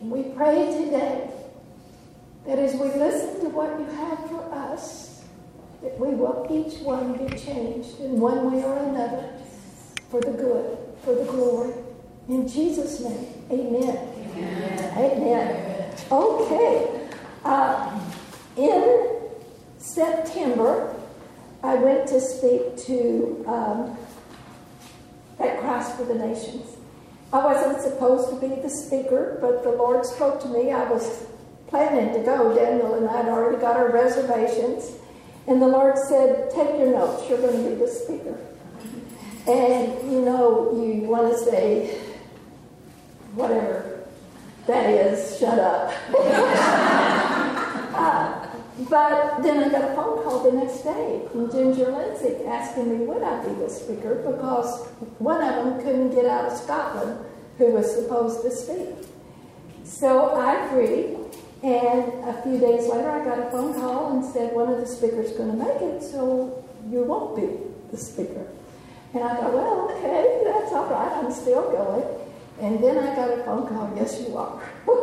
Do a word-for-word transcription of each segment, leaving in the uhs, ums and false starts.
We pray today that as we listen to what you have for us, that we will each one be changed in one way or another for the good, for the glory. In Jesus' name, amen. Amen. Amen. Okay. Uh, in September, I went to speak to um, at Christ for the Nations. I wasn't supposed to be the speaker, but the Lord spoke to me. I was planning to go. Daniel and I had already got our reservations. And the Lord said, take your notes. You're going to be the speaker. And, you know, you want to say, whatever that is, shut up. uh, but then I got a phone call the next day from Ginger Lindsay asking me would I be the speaker, because one of them couldn't get out of Scotland who was supposed to speak. So I agreed, and a few days later I got a phone call and said one of the speakers is going to make it, so you won't be the speaker. And I thought, well, okay, that's all right, I'm still going. And then I got a phone call, yes you are,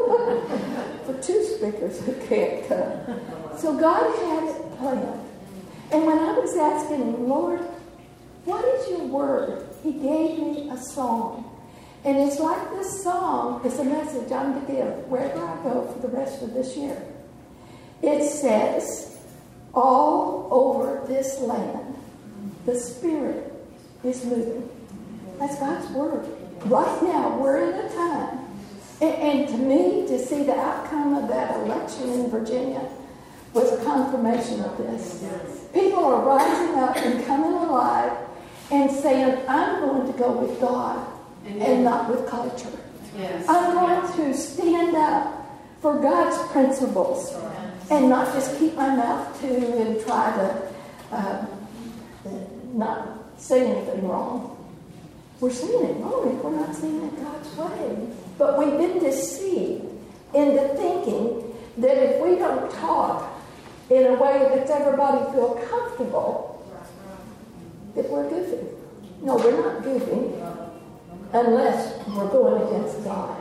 for two speakers who can't come. So God had it planned. And when I was asking him, Lord, what is your word? He gave me a song. And it's like this song is a message I'm to give wherever I go for the rest of this year. It says, all over this land, the Spirit is moving. That's God's word. Right now, we're in a time, and, and to me, to see the outcome of that election in Virginia was a confirmation of this. People are rising up and coming alive and saying, I'm going to go with God and not with culture. I'm going to stand up for God's principles and not just keep my mouth to and try to uh, not say anything wrong. We're saying it wrong if we're not saying it God's way. But we've been deceived into thinking that if we don't talk in a way that makes everybody feel comfortable, that we're goofy. No, we're not goofy unless we're going against God.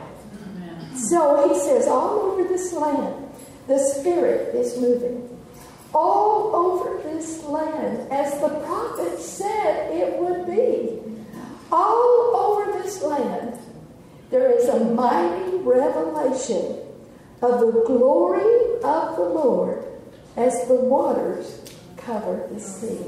So he says, all over this land, the Spirit is moving. All over this land, as the prophet said it would be. All over this land, there is a mighty revelation of the glory of the Lord as the waters cover the sea.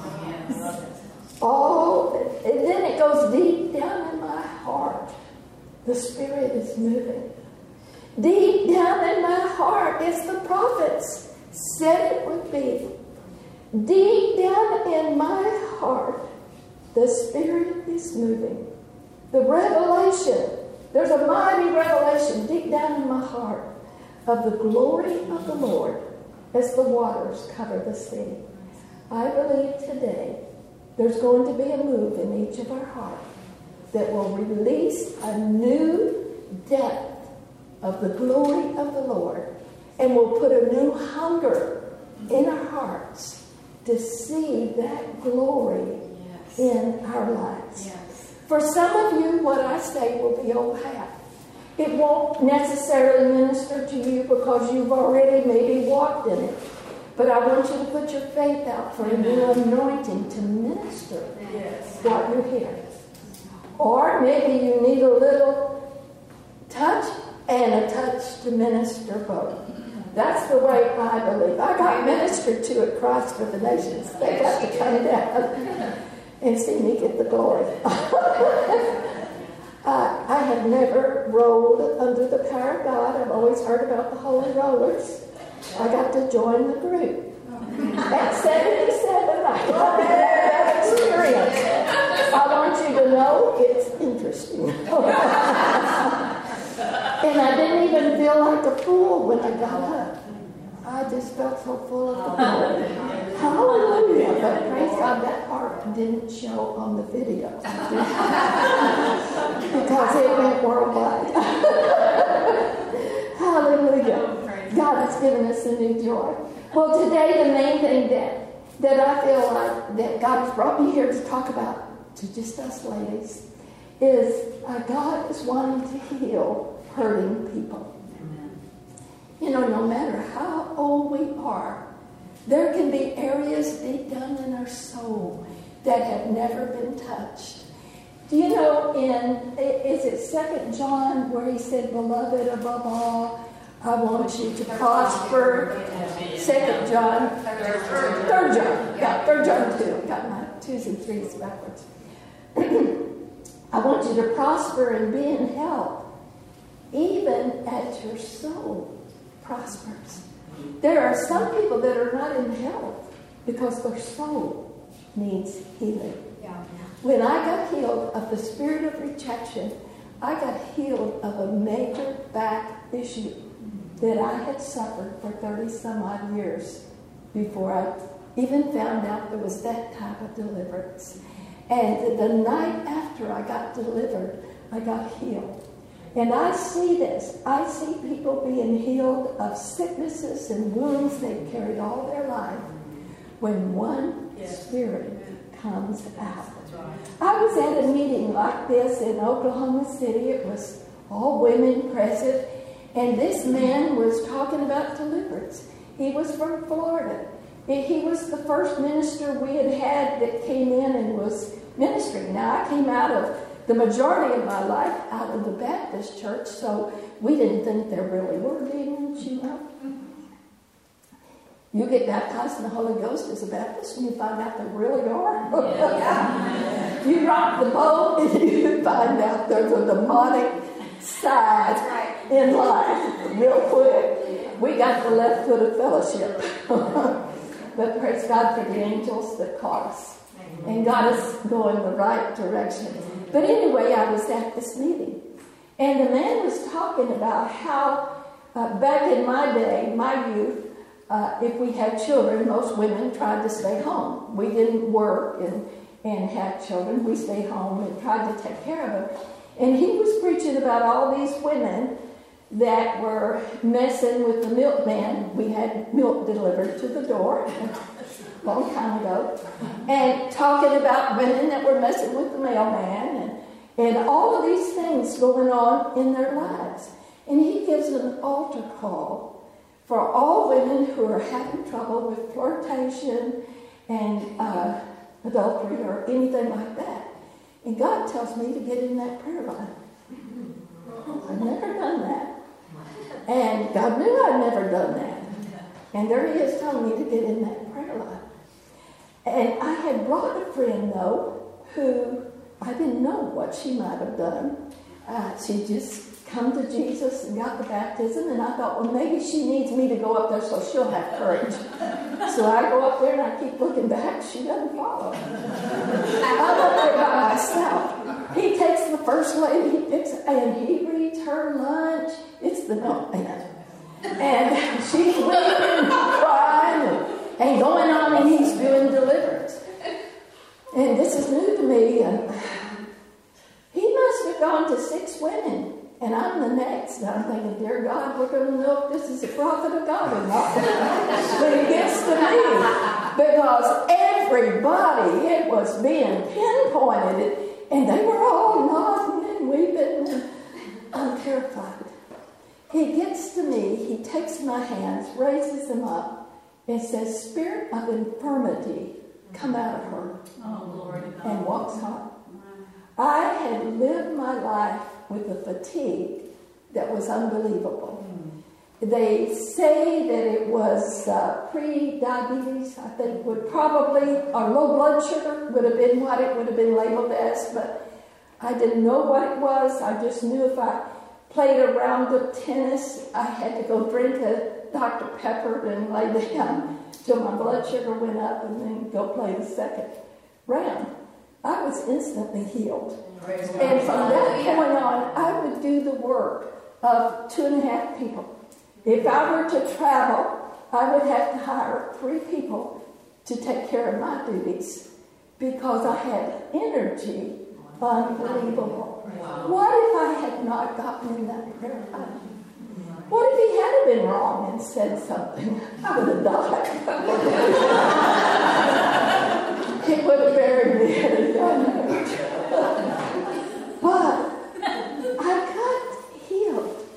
All, and then it goes deep down in my heart. The Spirit is moving. Deep down in my heart, as the prophets said it would be. Deep down in my heart, the Spirit is moving. The revelation, there's a mighty revelation deep down in my heart of the glory of the Lord as the waters cover the sea. I believe today there's going to be a move in each of our hearts that will release a new depth of the glory of the Lord and will put a new hunger in our hearts to see that glory in our lives. Yes. For some of you, what I say will be old hat. It won't necessarily minister to you because you've already maybe walked in it. But I want you to put your faith out for a new anointing to minister yes. what you hear. Or maybe you need a little touch and a touch to minister both. That's the way I believe. I got ministered to at Christ for the Nations. They got to come down and see me get the glory. uh, I have never rolled under the power of God. I've always heard about the Holy Rollers. I got to join the group. At seventy-seven, I got that experience. I want you to know it's interesting. And I didn't even feel like a fool when I got up. I just felt so full of the Lord. Hallelujah. But praise God, that part didn't show on the video. Because it went worldwide. Hallelujah. God has given us a new joy. Well, today the main thing that, that I feel like that God has brought me here to talk about, to just us ladies, is uh, God is wanting to heal hurting people. Amen. You know, no matter how old we are, there can be areas deep down in our soul that have never been touched. Do you know in, is it Second John where he said, beloved, above all, I want you to prosper. Second John. Third John. Yeah, Third John two. Got my twos and threes backwards. I want you to prosper and be in health, even as your soul prospers. There are some people that are not in health because their soul needs healing. Yeah. When I got healed of the spirit of rejection, I got healed of a major back issue that I had suffered for thirty some odd years before I even found out there was that type of deliverance. And the night after I got delivered, I got healed. And I see this. I see people being healed of sicknesses and wounds they've carried all their life when one yes. spirit comes out. Right. I was at a meeting like this in Oklahoma City. It was all women present. And this man was talking about deliverance. He was from Florida. He was the first minister we had had that came in and was ministering. Now, I came out of the majority of my life out of the Baptist church, so we didn't think there really were demons, you know. You get baptized in the Holy Ghost as a Baptist and you find out there really are. Yeah. You rock the boat and you find out there's a demonic side right. in life real quick. We got the left foot of fellowship. But praise God for the angels that caught us and got us going the right direction. But anyway, I was at this meeting, and the man was talking about how uh, back in my day, my youth, uh, if we had children, most women tried to stay home. We didn't work and, and have children. We stayed home and tried to take care of them. And he was preaching about all these women that were messing with the milkman. We had milk delivered to the door a long time ago. And talking about women that were messing with the mailman and, and all of these things going on in their lives. And he gives an altar call for all women who are having trouble with flirtation and uh, adultery or anything like that. And God tells me to get in that prayer line. I've never done that. And God knew I'd never done that. And there he is telling me to get in that prayer line. And I had brought a friend, though, who I didn't know what she might have done. Uh, she just come to Jesus and got the baptism, and I thought, well, maybe she needs me to go up there so she'll have courage. So I go up there and I keep looking back. She doesn't follow. I'm up there by myself. He takes the first lady, he picks, and he reads her lunch. It's the milkman. And she's weeping and crying and, and going on, and he's doing deliverance. And this is new to me. And he must have gone to six women. And I'm the next. And I'm thinking, dear God, we're going to know if this is a prophet of God or not when he gets to me. Because everybody, it was being pinpointed. And they were all nodding and weeping. And I'm terrified. He gets to me. He takes my hands, raises them up, and says, spirit of infirmity, come out of her. Oh, Lord. And walks on. I had lived my life with a fatigue that was unbelievable. Mm. They say that it was uh, pre-diabetes, I think would probably, or low blood sugar would have been what it would have been labeled as, but I didn't know what it was. I just knew if I played a round of tennis, I had to go drink a Doctor Pepper and lay down till my blood sugar went up and then go play the second round. I was instantly healed. And from that point on, I would do the work of two and a half people. If I were to travel, I would have to hire three people to take care of my duties because I had energy unbelievable. What if I had not gotten in that prayer line? What if he had been wrong and said something? I would have died. He would have buried me at a young age. But I got healed.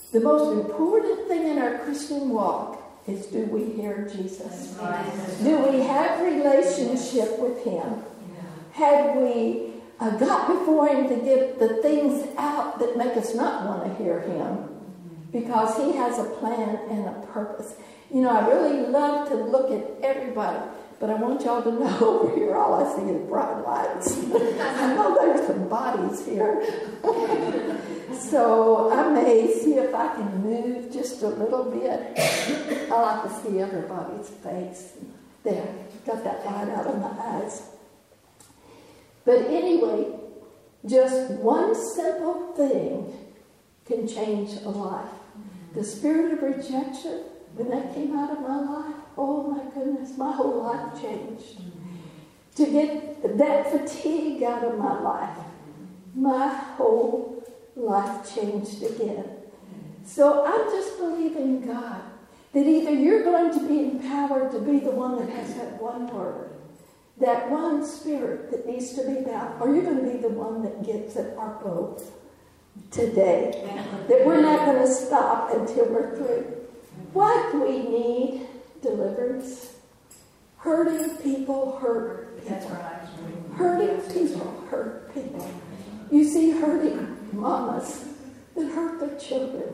The most important thing in our Christian walk is, do we hear Jesus? Do we have relationship with him? Have we uh, got before him to get the things out that make us not want to hear him? Because he has a plan and a purpose. You know, I really love to look at everybody, but I want y'all to know over here all I see is bright lights. I know there's some bodies here. So I may see if I can move just a little bit. I like to see everybody's face. There, got that light out of my eyes. But anyway, just one simple thing can change a life. The spirit of rejection, when that came out of my life, oh my goodness, my whole life changed. To get that fatigue out of my life, my whole life changed again. So I'm just believing God that either you're going to be empowered to be the one that has that one word, that one spirit that needs to be bound, or you're going to be the one that gets it, or both today. That we're not going to stop until we're through. What we need, deliverance. Hurting people hurt people. That's right. Hurting people hurt people. You see hurting mamas that hurt their children.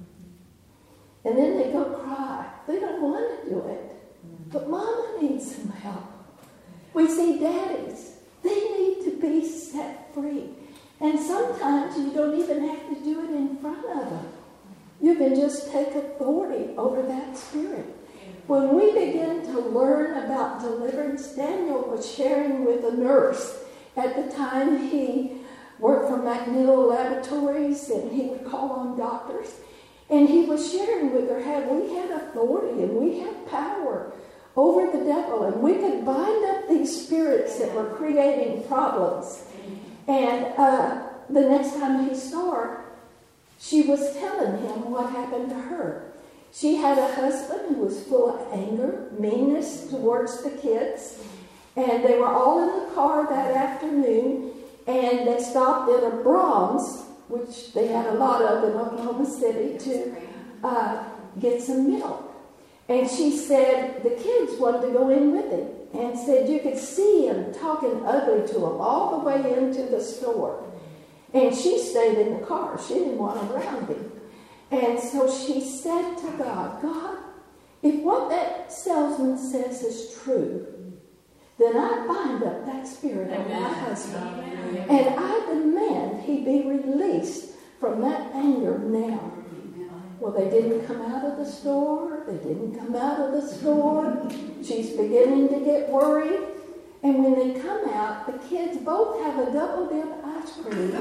And then they go cry. They don't want to do it. But mama needs some help. We see daddies. They need to be set free. And sometimes you don't even have to do it in front of them. You can just take authority over that spirit. When we begin to learn about deliverance, Daniel was sharing with a nurse. At the time, he worked for Magneto Laboratories, and he would call on doctors. And he was sharing with her how we had authority and we had power over the devil. And we could bind up these spirits that were creating problems. And uh, the next time he saw her, she was telling him what happened to her. She had a husband who was full of anger, meanness towards the kids. And they were all in the car that afternoon. And they stopped at a Brahms, which they had a lot of in Oklahoma City, to uh, get some milk. And she said the kids wanted to go in with him. And said you could see him talking ugly to him all the way into the store. And she stayed in the car. She didn't want him around him. And so she said to God, God, if what that salesman says is true, then I bind up that spirit of my husband. Amen. And I demand he be released from that anger now. Well, they didn't come out of the store. They didn't come out of the store. She's beginning to get worried. And when they come out, the kids both have a double dip ice cream.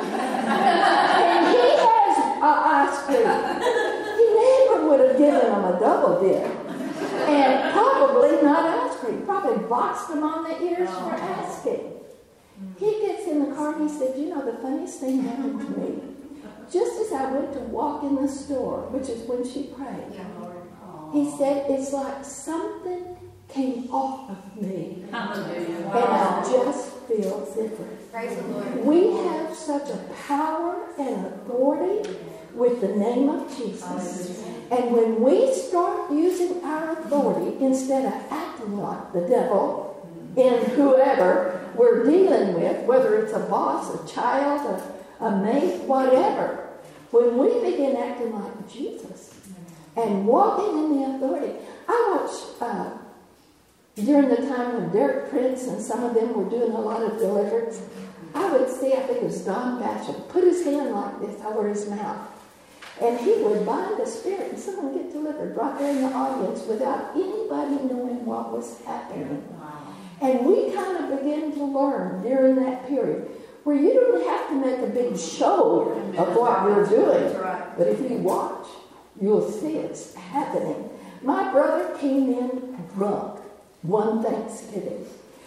And he has an ice cream. He never would have given them a double dip. And probably not ice cream. Probably boxed them on the ears for asking. He gets in the car and he said, you know, the funniest thing happened to me. Just as I went to walk in the store, which is when she prayed, he said, it's like something came off of me. And I just feel different. Praise the Lord. We have such a power and authority with the name of Jesus. And when we start using our authority instead of acting like the devil in whoever we're dealing with, whether it's a boss, a child, a, a mate, whatever, when we begin acting like Jesus and walking in the authority. I watched uh, during the time when Derek Prince and some of them were doing a lot of deliverance, I would see, I think it was Don Basham, put his hand like this over his mouth. And he would bind a spirit and someone would get delivered right there in the audience without anybody knowing what was happening. And we kind of began to learn during that period where you don't have to make a big show of what you're doing. But if you watch, you'll see it's happening. My brother came in drunk one Thanksgiving.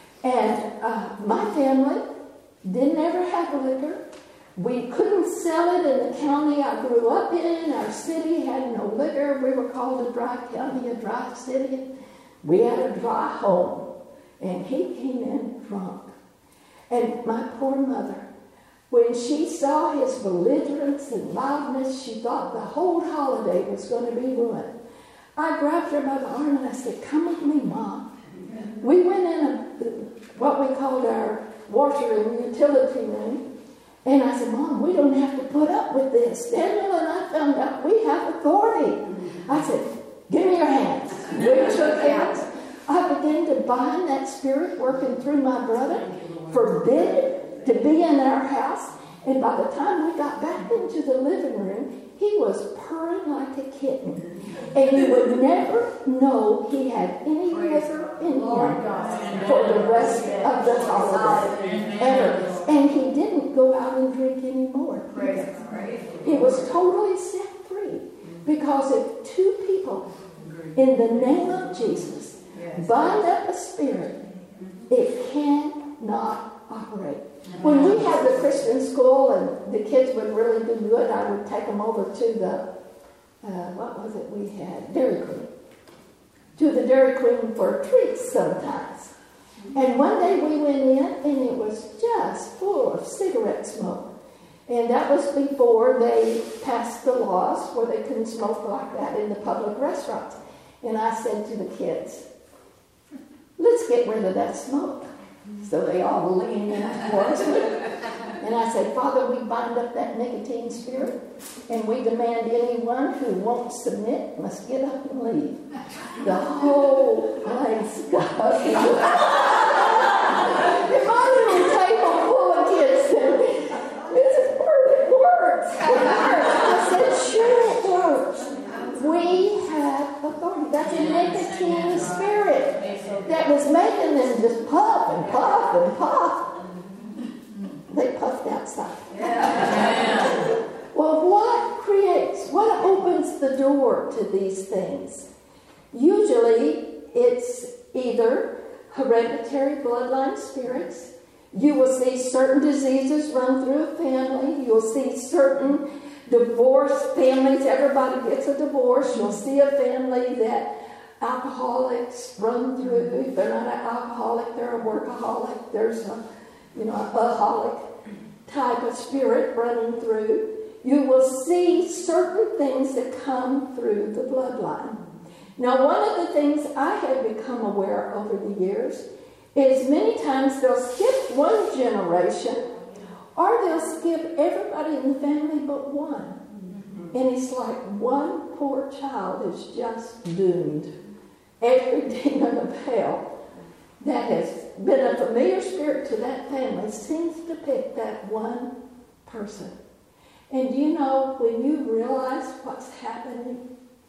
And uh, my family didn't ever have liquor. We couldn't sell it in the county I grew up in. Our city had no liquor. We were called a dry county, a dry city. We had a dry home. And he came in drunk. And my poor mother, When she saw his belligerence and loudness, she thought the whole holiday was going to be ruined. I grabbed her by the arm and I said, "Come with me, Mom." We went in a, what we called our washroom, utility room, and I said, "Mom, we don't have to put up with this. Daniel and I found out we have authority." I said, "Give me your hands." We took hands. I began to bind that spirit working through my brother, forbid it to be in our house. And by the time we got back into the living room, he was purring like a kitten. And you would never know he had any liquor in him for the rest of the holiday. Ever. And he didn't go out and drink anymore. He was totally set free. Because if two people, in the name of Jesus, bind up a spirit, it cannot operate. When we had the Christian school and the kids would really do good, I would take them over to the, uh, what was it we had? Dairy Queen. To the Dairy Queen for treats sometimes. And one day we went in and it was just full of cigarette smoke. And that was before they passed the laws where they couldn't smoke like that in the public restaurants. And I said to the kids, "Let's get rid of that smoke." So they all leaned in towards me. And I said, "Father, we bind up that nicotine spirit, and we demand anyone who won't submit must get up and leave." The whole place got If my little table full of kids said, "Missus Bird, it works. It works." I said, "Sure it works." We have authority. That's a nicotine spirit that was making them just puff and puff and puff. They puffed outside. Well, what creates, what opens the door to these things? Usually, it's either hereditary bloodline spirits. You will see certain diseases run through a family. You'll see certain divorced families. Everybody gets a divorce. You'll see a family that alcoholics run through. If they're not an alcoholic, they're a workaholic. There's a, you know, a holic type of spirit running through. You will see certain things that come through the bloodline. Now, one of the things I have become aware over the years is many times they'll skip one generation or they'll skip everybody in the family but one. And it's like one poor child is just doomed. Every demon of hell that has been a familiar spirit to that family seems to pick that one person. And do you know, when you realize what's happening,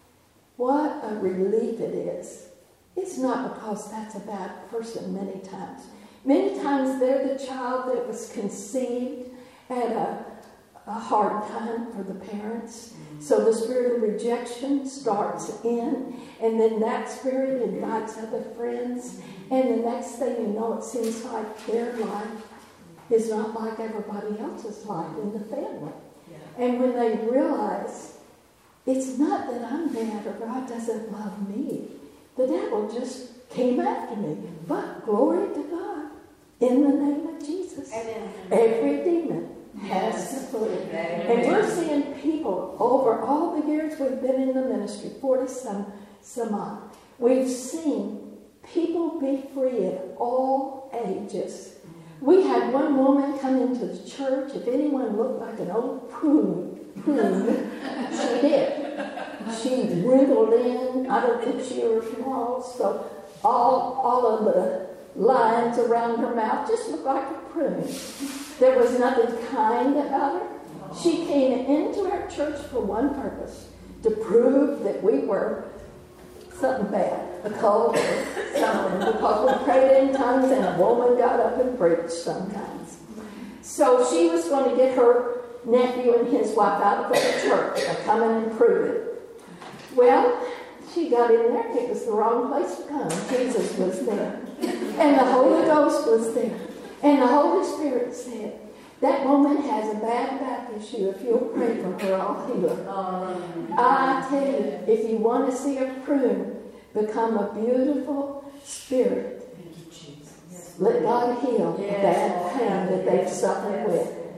what a relief it is. It's not because that's a bad person many times. Many times they're the child that was conceived at a, a hard time for the parents. So the spirit of rejection starts in, and then that spirit invites other friends, and the next thing you know, it seems like their life is not like everybody else's life in the family. Yeah. And when they realize, it's not that I'm bad or God doesn't love me. The devil just came after me. But glory to God, in the name of Jesus. Amen. Every demon has to flee. And we're seeing people over all the years we've been in the ministry, forty some, some odd. We've seen people be free at all ages. We had one woman come into the church. If anyone looked like an old prune, prune, she did. She wrinkled in. I don't think she was small, so all, all of the lines around her mouth just looked like a prune. There was nothing kind about her. She came into our church for one purpose, to prove that we were something bad, a cult or something, because we prayed in tongues and a woman got up and preached sometimes. So she was going to get her nephew and his wife out of the church to come in and prove it. Well, she got in there. It was the wrong place to come. Jesus was there. And the Holy Ghost was there. And the Holy Spirit said, that woman has a bad back issue. If you'll pray for her, I'll heal her. I tell you, if you want to see a prune become a beautiful spirit, let God heal the bad pain that they've suffered with.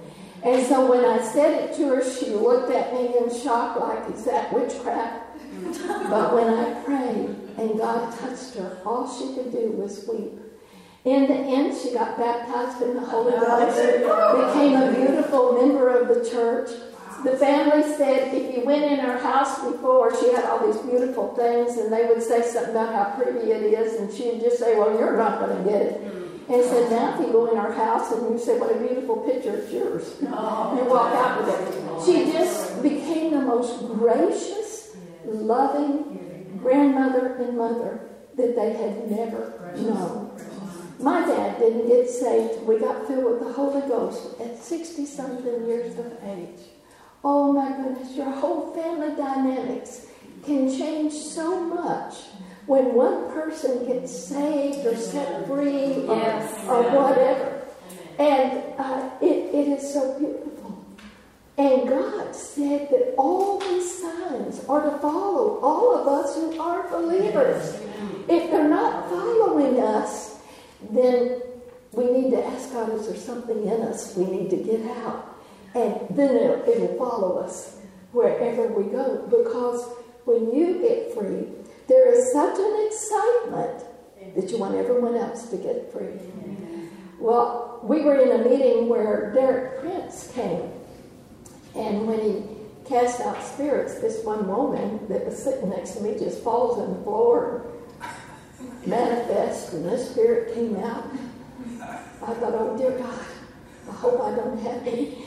And so when I said it to her, she looked at me in shock like, is that witchcraft? But when I prayed and God touched her, all she could do was weep. In the end, she got baptized in the Holy Ghost, became a beautiful member of the church. The family said if you went in her house before, she had all these beautiful things, and they would say something about how pretty it is, and she'd just say, well, you're not going to get it. And said, now if you go in our house and you say, what a beautiful picture, it's yours. And you walk out with it. She just became the most gracious, loving grandmother and mother that they had never known. My dad didn't get saved. We got filled with the Holy Ghost at sixty-something years of age. Oh my goodness, your whole family dynamics can change so much when one person gets saved or set free or, yes. or whatever. And uh, it, it is so beautiful. And God said that all these signs are to follow all of us who are believers. If they're not following us, then we need to ask God, is there something in us we need to get out? And then it'll, it'll follow us wherever we go. Because when you get free, there is such an excitement that you want everyone else to get free. Well, we were in a meeting where Derek Prince came. And when he cast out spirits, this one woman that was sitting next to me just falls on the floor and manifests, and this spirit came out. I thought, oh dear God, I hope I don't have any.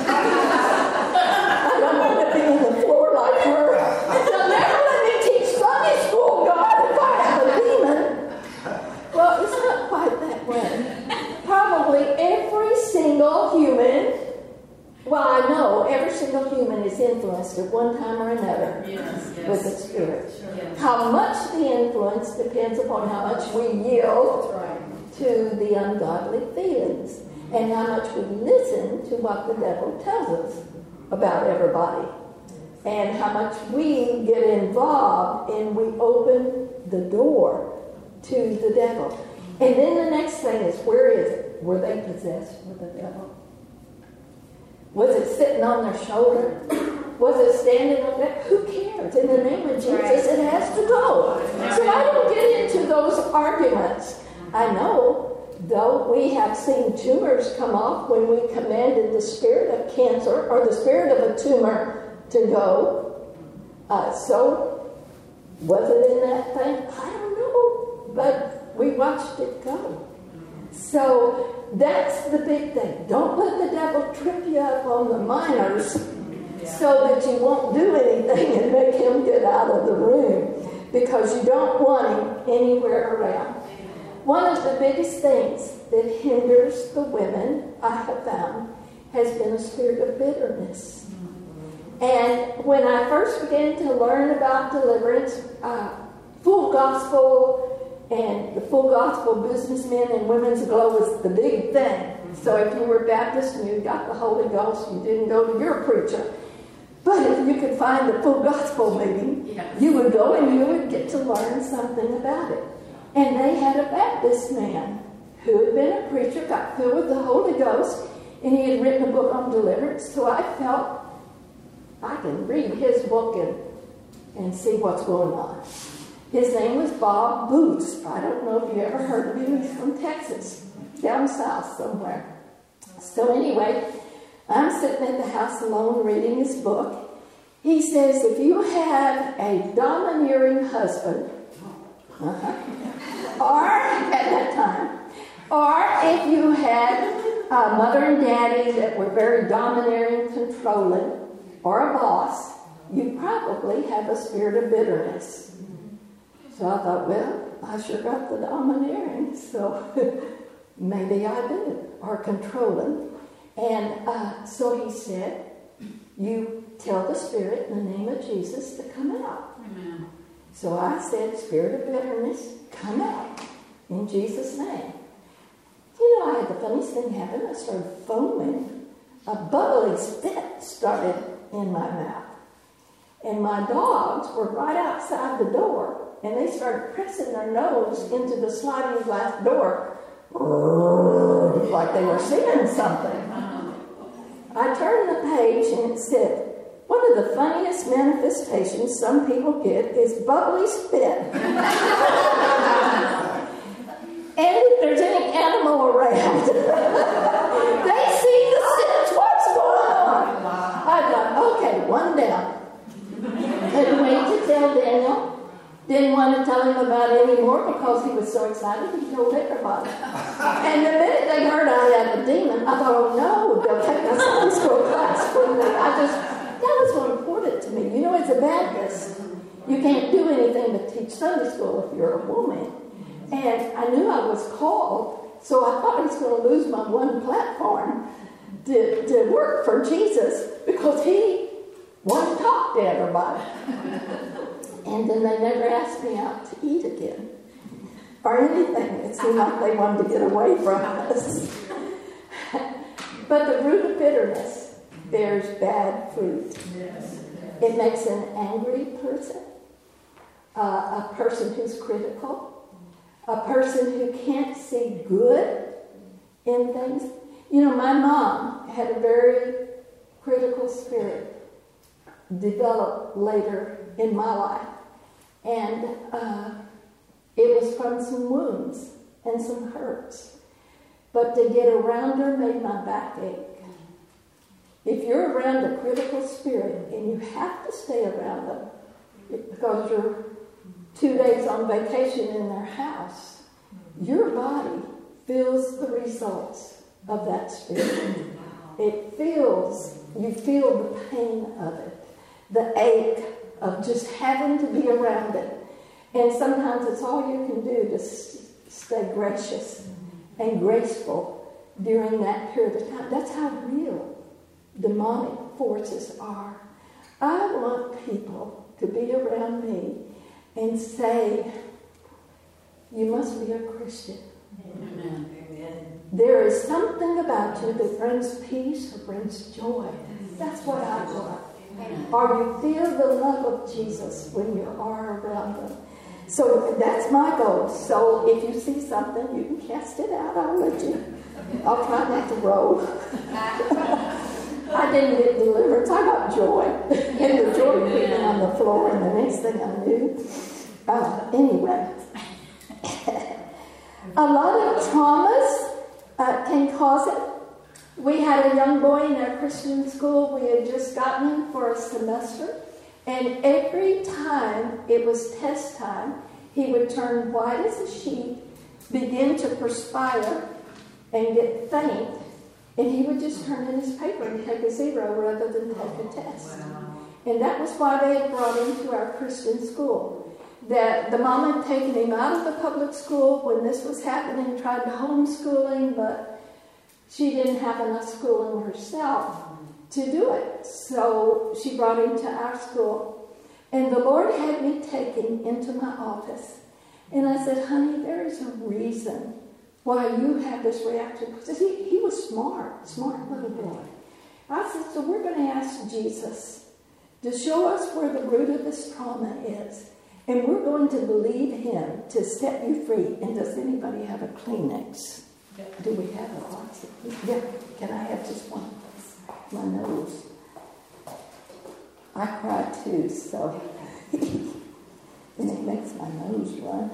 I don't want to be on the floor like her. They'll never let me teach Sunday school, God, if I have a demon. Well, it's not quite that way. Probably every single human, well, I know every single human is influenced at one time or another yes, yes. with the Spirit. Sure, yes. How much the influence depends upon how much we yield right. to the ungodly feelings and how much we listen to what the devil tells us about everybody and how much we get involved and we open the door to the devil. And then the next thing is, where is it? Were they possessed with the devil? Was it sitting on their shoulder? Was it standing on that? Who cares? In the name of Jesus, it has to go. So I don't get into those arguments. I know, though, we have seen tumors come off when we commanded the spirit of cancer or the spirit of a tumor to go. Uh, so, was it in that thing? I don't know. But we watched it go. So, that's the big thing. Don't let the devil trip you up on the minors yeah. so that you won't do anything and make him get out of the room, because you don't want him anywhere around. One of the biggest things that hinders the women, I have found, has been a spirit of bitterness. And when I first began to learn about deliverance, uh, full gospel, and the full gospel businessmen and women's glow was the big thing. So if you were Baptist and you got the Holy Ghost, you didn't go to your preacher. But if you could find the full gospel meeting, yes. you would go and you would get to learn something about it. And they had a Baptist man who had been a preacher, got filled with the Holy Ghost, and he had written a book on deliverance. So I felt I can read his book and, and see what's going on. His name was Bob Boots. I don't know if you ever heard of him. He's from Texas, down south somewhere. So anyway, I'm sitting at the house alone reading his book. He says, if you have a domineering husband, uh-huh, or at that time, or if you had a mother and daddy that were very domineering, controlling, or a boss, you probably have a spirit of bitterness. So I thought, well, I sure got the domineering, so maybe I did, or controlling. And uh, so he said, you tell the spirit in the name of Jesus to come out. Amen. So I said, spirit of bitterness, come out in Jesus' name. You know, I had the funniest thing happen. I started foaming. A bubbly spit started in my mouth. And my dogs were right outside the door. And they started pressing their nose into the sliding glass door like they were seeing something. I turned the page and it said, one of the funniest manifestations some people get is bubbly spit. And if there's any animal around, they see the sense. What's going on? I thought, okay, one down. Couldn't wait to tell Daniel. Didn't want to tell him about it anymore because he was so excited he told everybody. And the minute they heard I had a demon, I thought, oh no, they'll take my Sunday school class for me. I just, that was so important to me. You know, as a Baptist, you can't do anything but teach Sunday school if you're a woman. And I knew I was called, so I thought I was going to lose my one platform to, to work for Jesus because he wanted to talk to everybody. And then they never asked me out to eat again or anything. It seemed like they wanted to get away from us. But the root of bitterness bears bad fruit. It makes an angry person, uh, a person who's critical, a person who can't see good in things. You know, my mom had a very critical spirit developed later in my life. And uh, it was from some wounds and some hurts. But to get around her made my back ache. If you're around a critical spirit and you have to stay around them because you're two days on vacation in their house, your body feels the results of that spirit. It feels, you feel the pain of it, the ache of just having to be around it. And sometimes it's all you can do to s- stay gracious and graceful during that period of time. That's how real demonic forces are. I want people to be around me and say, you must be a Christian. Amen. There is something about you that brings peace or brings joy. That's what I want. Or you feel the love of Jesus when you are around them. So that's my goal. So if you see something, you can cast it out. I'll let you. I'll try not to roll. I didn't get deliverance. I got joy. And the joy creeping on the floor, and the next thing I knew. Uh, anyway. A lot of traumas uh, can cause it. We had a young boy in our Christian school. We had just gotten him for a semester. And every time it was test time, he would turn white as a sheet, begin to perspire, and get faint. And he would just turn in his paper and take a zero rather than take a test. And that was why they had brought him to our Christian school. That the mom had taken him out of the public school when this was happening, tried to homeschool him, but she didn't have enough schooling herself to do it. So she brought him to our school. And the Lord had me take him into my office. And I said, honey, there is a reason why you have this reaction. Because he, he was smart, smart little boy. I said, so we're going to ask Jesus to show us where the root of this trauma is. And we're going to believe him to set you free. And does anybody have a Kleenex? Do we have a box? Yeah. Can I have just one? My nose. I cry too, so. And it makes my nose run.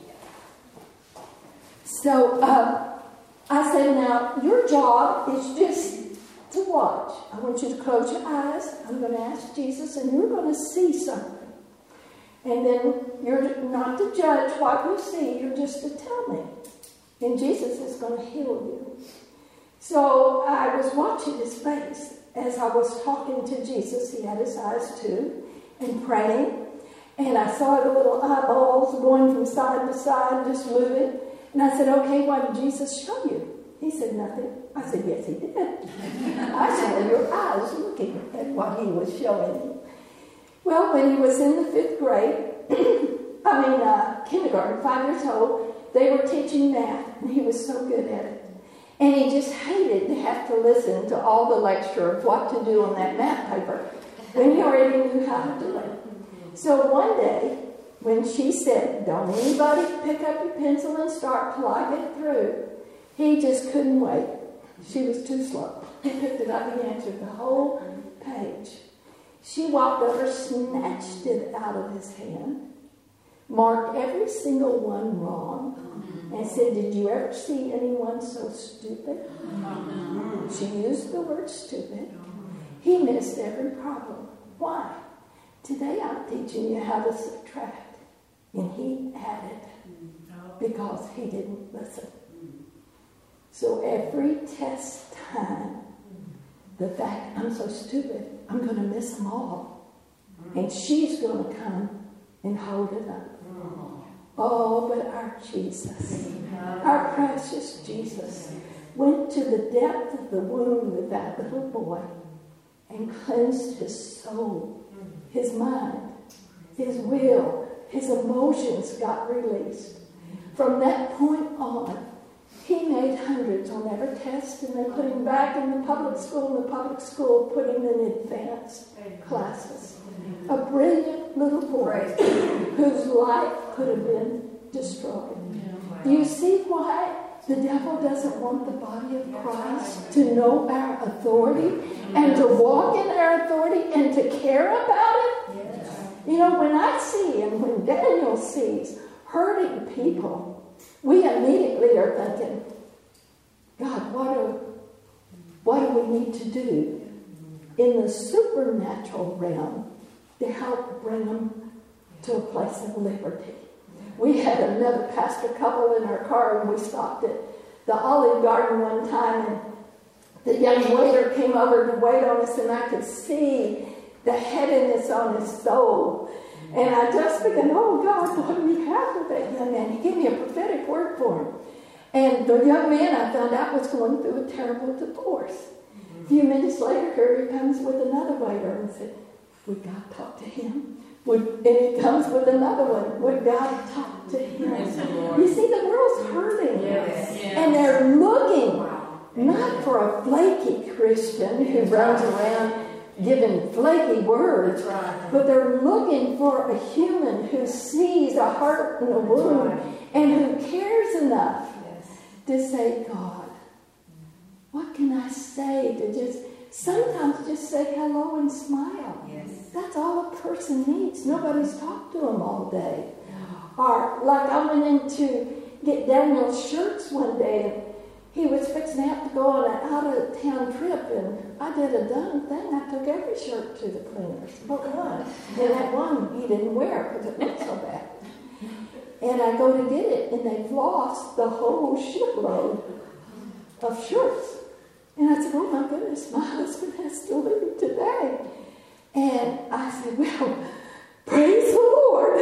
So uh, I said, now, your job is just to watch. I want you to close your eyes. I'm going to ask Jesus, and you're going to see something. And then you're not to judge what you see, you're just to tell me. And Jesus is going to heal you. So I was watching his face as I was talking to Jesus. He had his eyes too, and praying. And I saw the little eyeballs going from side to side, just moving. And I said, okay, what did Jesus show you? He said, nothing. I said, yes, he did. I saw your eyes looking at what he was showing you. Well, when he was in the fifth grade, I mean uh, kindergarten, five years old, they were teaching math, and he was so good at it. And he just hated to have to listen to all the lecture of what to do on that math paper when he already knew how to do it. So one day, when she said, don't anybody pick up your pencil and start till I get through, he just couldn't wait. She was too slow. He picked it up and answered the whole page. She walked over, snatched it out of his hand, marked every single one wrong, and said, "Did you ever see anyone so stupid?" She used the word stupid. He missed every problem. Why? Today I'm teaching you how to subtract, and he added because he didn't listen. So every test time, the fact I'm so stupid, I'm going to miss them all. And she's going to come and hold it up. Oh, but our Jesus, our precious Jesus, went to the depth of the wound of that little boy and cleansed his soul, his mind, his will, his emotions got released. From that point on, he made hundreds on every test, and they put him back in the public school, and the public school put him in advanced classes. A brilliant little boy whose life could have been destroyed. You see why the devil doesn't want the body of Christ to know our authority and to walk in our authority and to care about it? You know, when I see and when Daniel sees hurting people, we immediately are thinking, God, what do, what do we need to do in the supernatural realm to help bring them to a place of liberty? We had another pastor couple in our car, and we stopped at the Olive Garden one time, and the young waiter came over to wait on us, and I could see the heaviness on his soul. And I just began, oh God, what do we have for that young man? He gave me a prophetic word for him. And the young man, I found out, was going through a terrible divorce. Mm-hmm. A few minutes later, here he comes with another waiter and said, would God talk to him? Would, and he comes with another one. Would God talk to him? Yes, you see, the world's hurting. Yes, yes. And they're looking, wow. not for a flaky Christian who runs around giving flaky words, right. but they're looking for a human who sees a heart and a wound right. and who cares enough yes. to say, God, what can I say to just, sometimes just say hello and smile. Yes. That's all a person needs. Nobody's talked to them all day. No. Or like I went in to get Daniel's shirts one day, and he was fixing to have to go on an out-of-town trip, and I did a dumb thing. I took every shirt to the cleaners, but one. And that one he didn't wear because it looked so bad. And I go to get it, and they've lost the whole shipload of shirts. And I said, oh my goodness, my husband has to leave today. And I said, well, praise the Lord.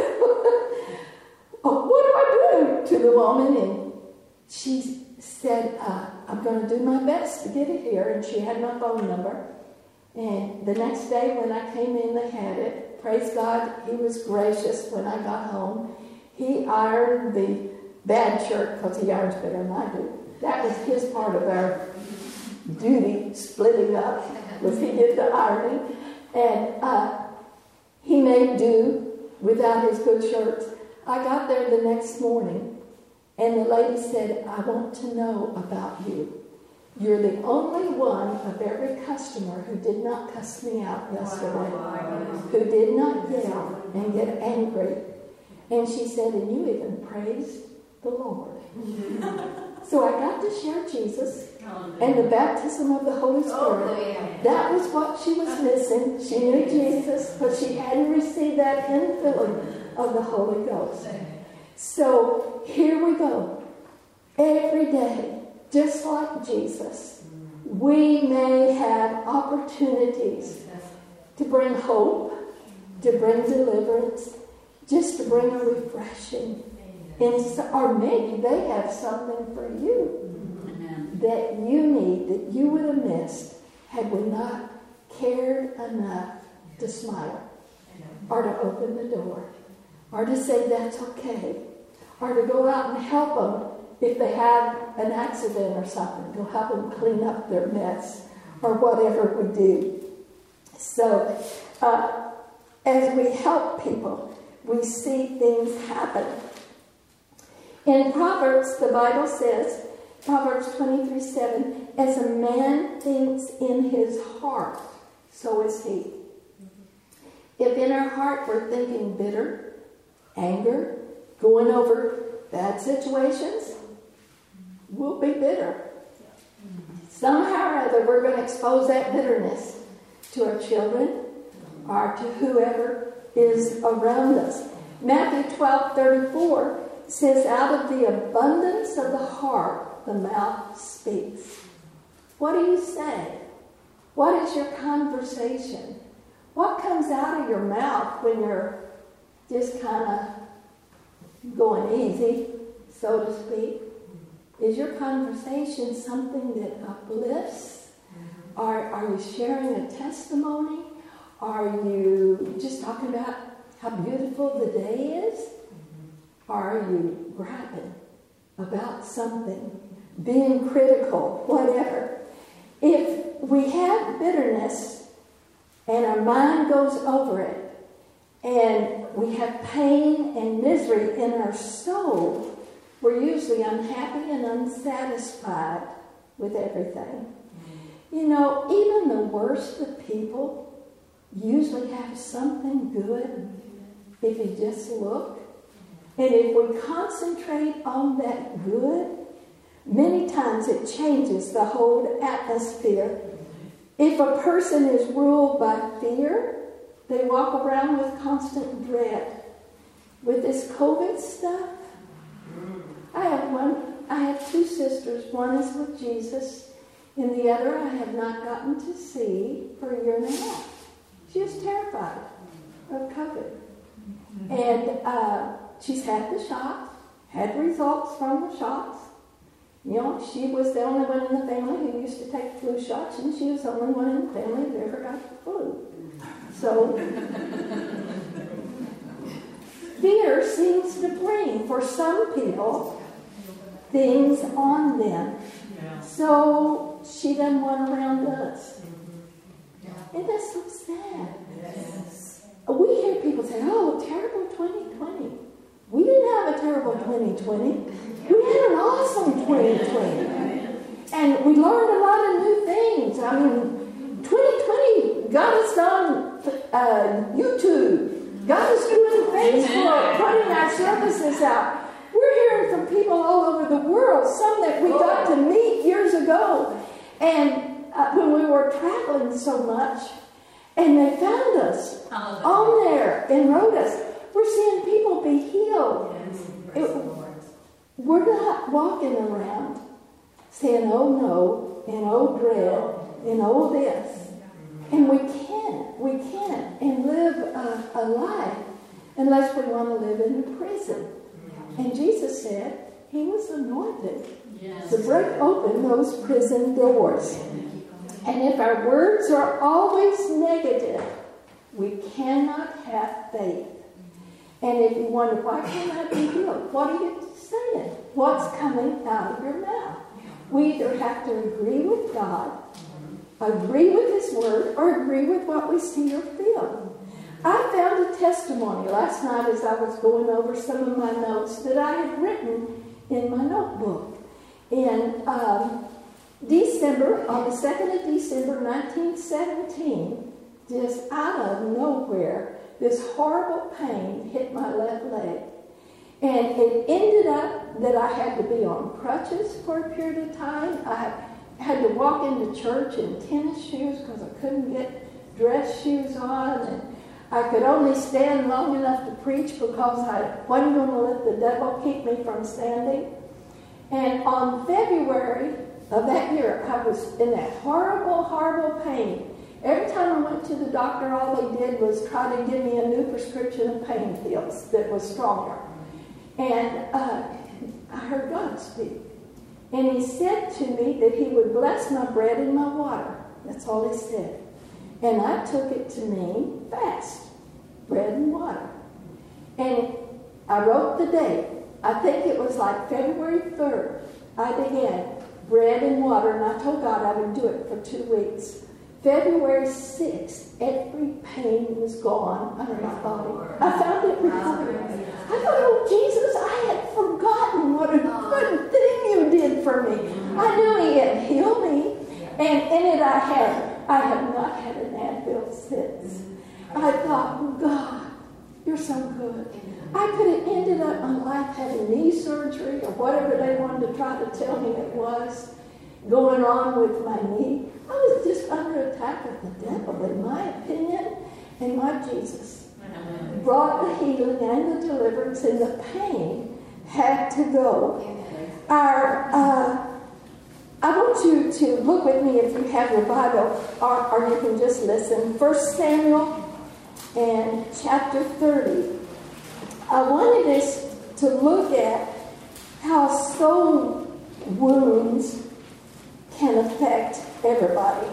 Oh, what do I do? To the woman, and she said, uh, I'm going to do my best to get it here. And she had my phone number. And the next day when I came in, they had it. Praise God, he was gracious when I got home. He ironed the bad shirt because he irons better than I do. That was his part of our duty, splitting up, was he did the ironing. And uh, he made do without his good shirts. I got there the next morning, and the lady said, I want to know about you. You're the only one of every customer who did not cuss me out yesterday, who did not yell and get angry. And she said, and you even praised the Lord. So I got to share Jesus and the baptism of the Holy Spirit. That was what she was missing. She knew Jesus, but she hadn't received that infilling of the Holy Ghost. So here we go. Every day, just like Jesus, we may have opportunities to bring hope, to bring deliverance, just to bring a refreshing. And so, or maybe they have something for you Amen. That you need, that you would have missed had we not cared enough to smile, or to open the door, or to say that's okay, or to go out and help them if they have an accident or something, go help them clean up their mess, or whatever we do. So, uh, as we help people, we see things happen. In Proverbs, the Bible says, Proverbs twenty-three seven, as a man thinks in his heart, so is he. If in our heart we're thinking bitter, anger, going over bad situations, we'll be bitter. Somehow or other, we're going to expose that bitterness to our children or to whoever is around us. Matthew twelve thirty-four says, out of the abundance of the heart, the mouth speaks. What do you say? What is your conversation? What comes out of your mouth when you're just kind of going easy, so to speak? Is your conversation something that uplifts? Are, are you sharing a testimony? Are you just talking about how beautiful the day is? Are you griping about something, being critical, whatever? If we have bitterness and our mind goes over it, and we have pain and misery in our soul, we're usually unhappy and unsatisfied with everything. You know, even the worst of people usually have something good if you just look. And if we concentrate on that good, many times it changes the whole atmosphere. If a person is ruled by fear, they walk around with constant dread. With this COVID stuff, I have one, I have two sisters. One is with Jesus, and the other I have not gotten to see for a year and a half. She was terrified of COVID. And uh, she's had the shots, had results from the shots. You know, she was the only one in the family who used to take flu shots, and she was the only one in the family who ever got the flu. So, fear seems to bring, for some people, things on them. So, she doesn't want around us. And that's so sad. We hear people say, oh, terrible twenty twenty. We didn't have a terrible twenty twenty. We had an awesome twenty twenty. And we learned a lot of new things. I mean, twenty twenty got us on uh, YouTube, got us doing Facebook, putting our services out. We're hearing from people all over the world, some that we got to meet years ago. And uh, when we were traveling so much, and they found us on there and wrote us. We're seeing people be healed. It, we're not walking around saying, oh no, and oh dread, and oh this. And we can't, we can't, and live a, a life unless we want to live in a prison. And Jesus said he was anointed to break open those prison doors. And if our words are always negative, we cannot have faith. And if you wonder, why can't I be healed? What are you saying? What's coming out of your mouth? We either have to agree with God, agree with his word, or agree with what we see or feel. I found a testimony last night as I was going over some of my notes that I had written in my notebook. And um, December, on the second of December, nineteen seventeen, just out of nowhere, this horrible pain hit my left leg. And it ended up that I had to be on crutches for a period of time. I had to walk into church in tennis shoes because I couldn't get dress shoes on. And I could only stand long enough to preach because I wasn't going to let the devil keep me from standing. And on February of that year, I was in that horrible, horrible pain. Every time I went to the doctor, all they did was try to give me a new prescription of pain pills that was stronger. And uh, I heard God speak. And he said to me that he would bless my bread and my water. That's all he said. And I took it to mean fast, bread and water. And I wrote the date. I think it was like February third. I began bread and water, and I told God I would do it for two weeks. February sixth, every pain was gone out of my body. I found it recovered. I thought, oh, Jesus, I had forgotten what a good thing you did for me. I knew he had healed me. And in it I had, I have not had an Advil since. I thought, God, you're so good. I could have ended up my life having knee surgery or whatever they wanted to try to tell me it was going on with my knee. I was just under attack of the devil, in my opinion, and my Jesus brought the healing and the deliverance, and the pain had to go. Our, uh, I want you to look with me, if you have your Bible, or, or you can just listen. First Samuel and chapter thirty. I wanted us to look at how soul wounds can affect everybody.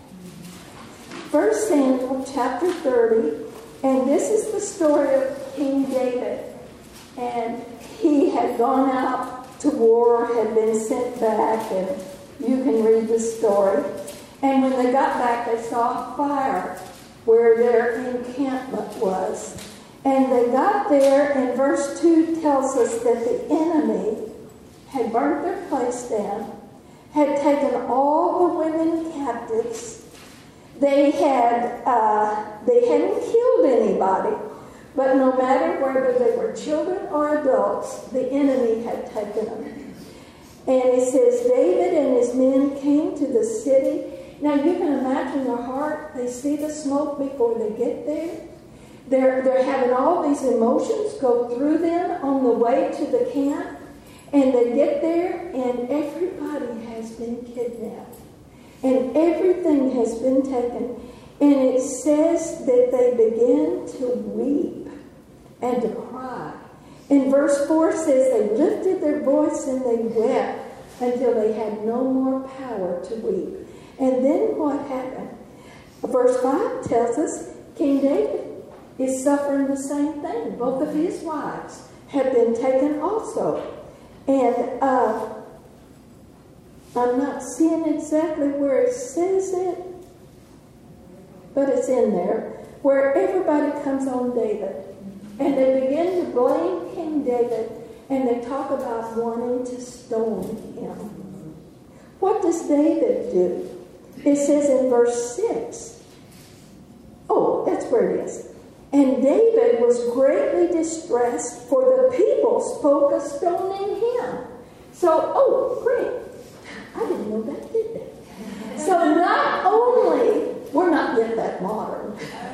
First Samuel chapter thirty, and this is the story of King David. And he had gone out to war, had been sent back, and you can read the story. And when they got back, they saw a fire where their encampment was. And they got there, and verse two tells us that the enemy had burnt their place down, had taken all the women captives. They had uh, they hadn't killed anybody, but no matter whether they were children or adults, the enemy had taken them. And it says David and his men came to the city. Now you can imagine their heart. They see the smoke before they get there. They're, they're having all these emotions go through them on the way to the camp. And they get there, and everybody has been kidnapped. And everything has been taken. And it says that they begin to weep and to cry. And verse four says they lifted their voice and they wept until they had no more power to weep. And then what happened? Verse five tells us King David is suffering the same thing. Both of his wives have been taken also. And uh, I'm not seeing exactly where it says it, but it's in there, where everybody comes on David. And they begin to blame King David, and they talk about wanting to stone him. What does David do? It says in verse six. Oh, that's where it is. And David was greatly distressed, for the people spoke of stoning him. So, oh, great. I didn't know that, did they? So not only, we're not yet that modern.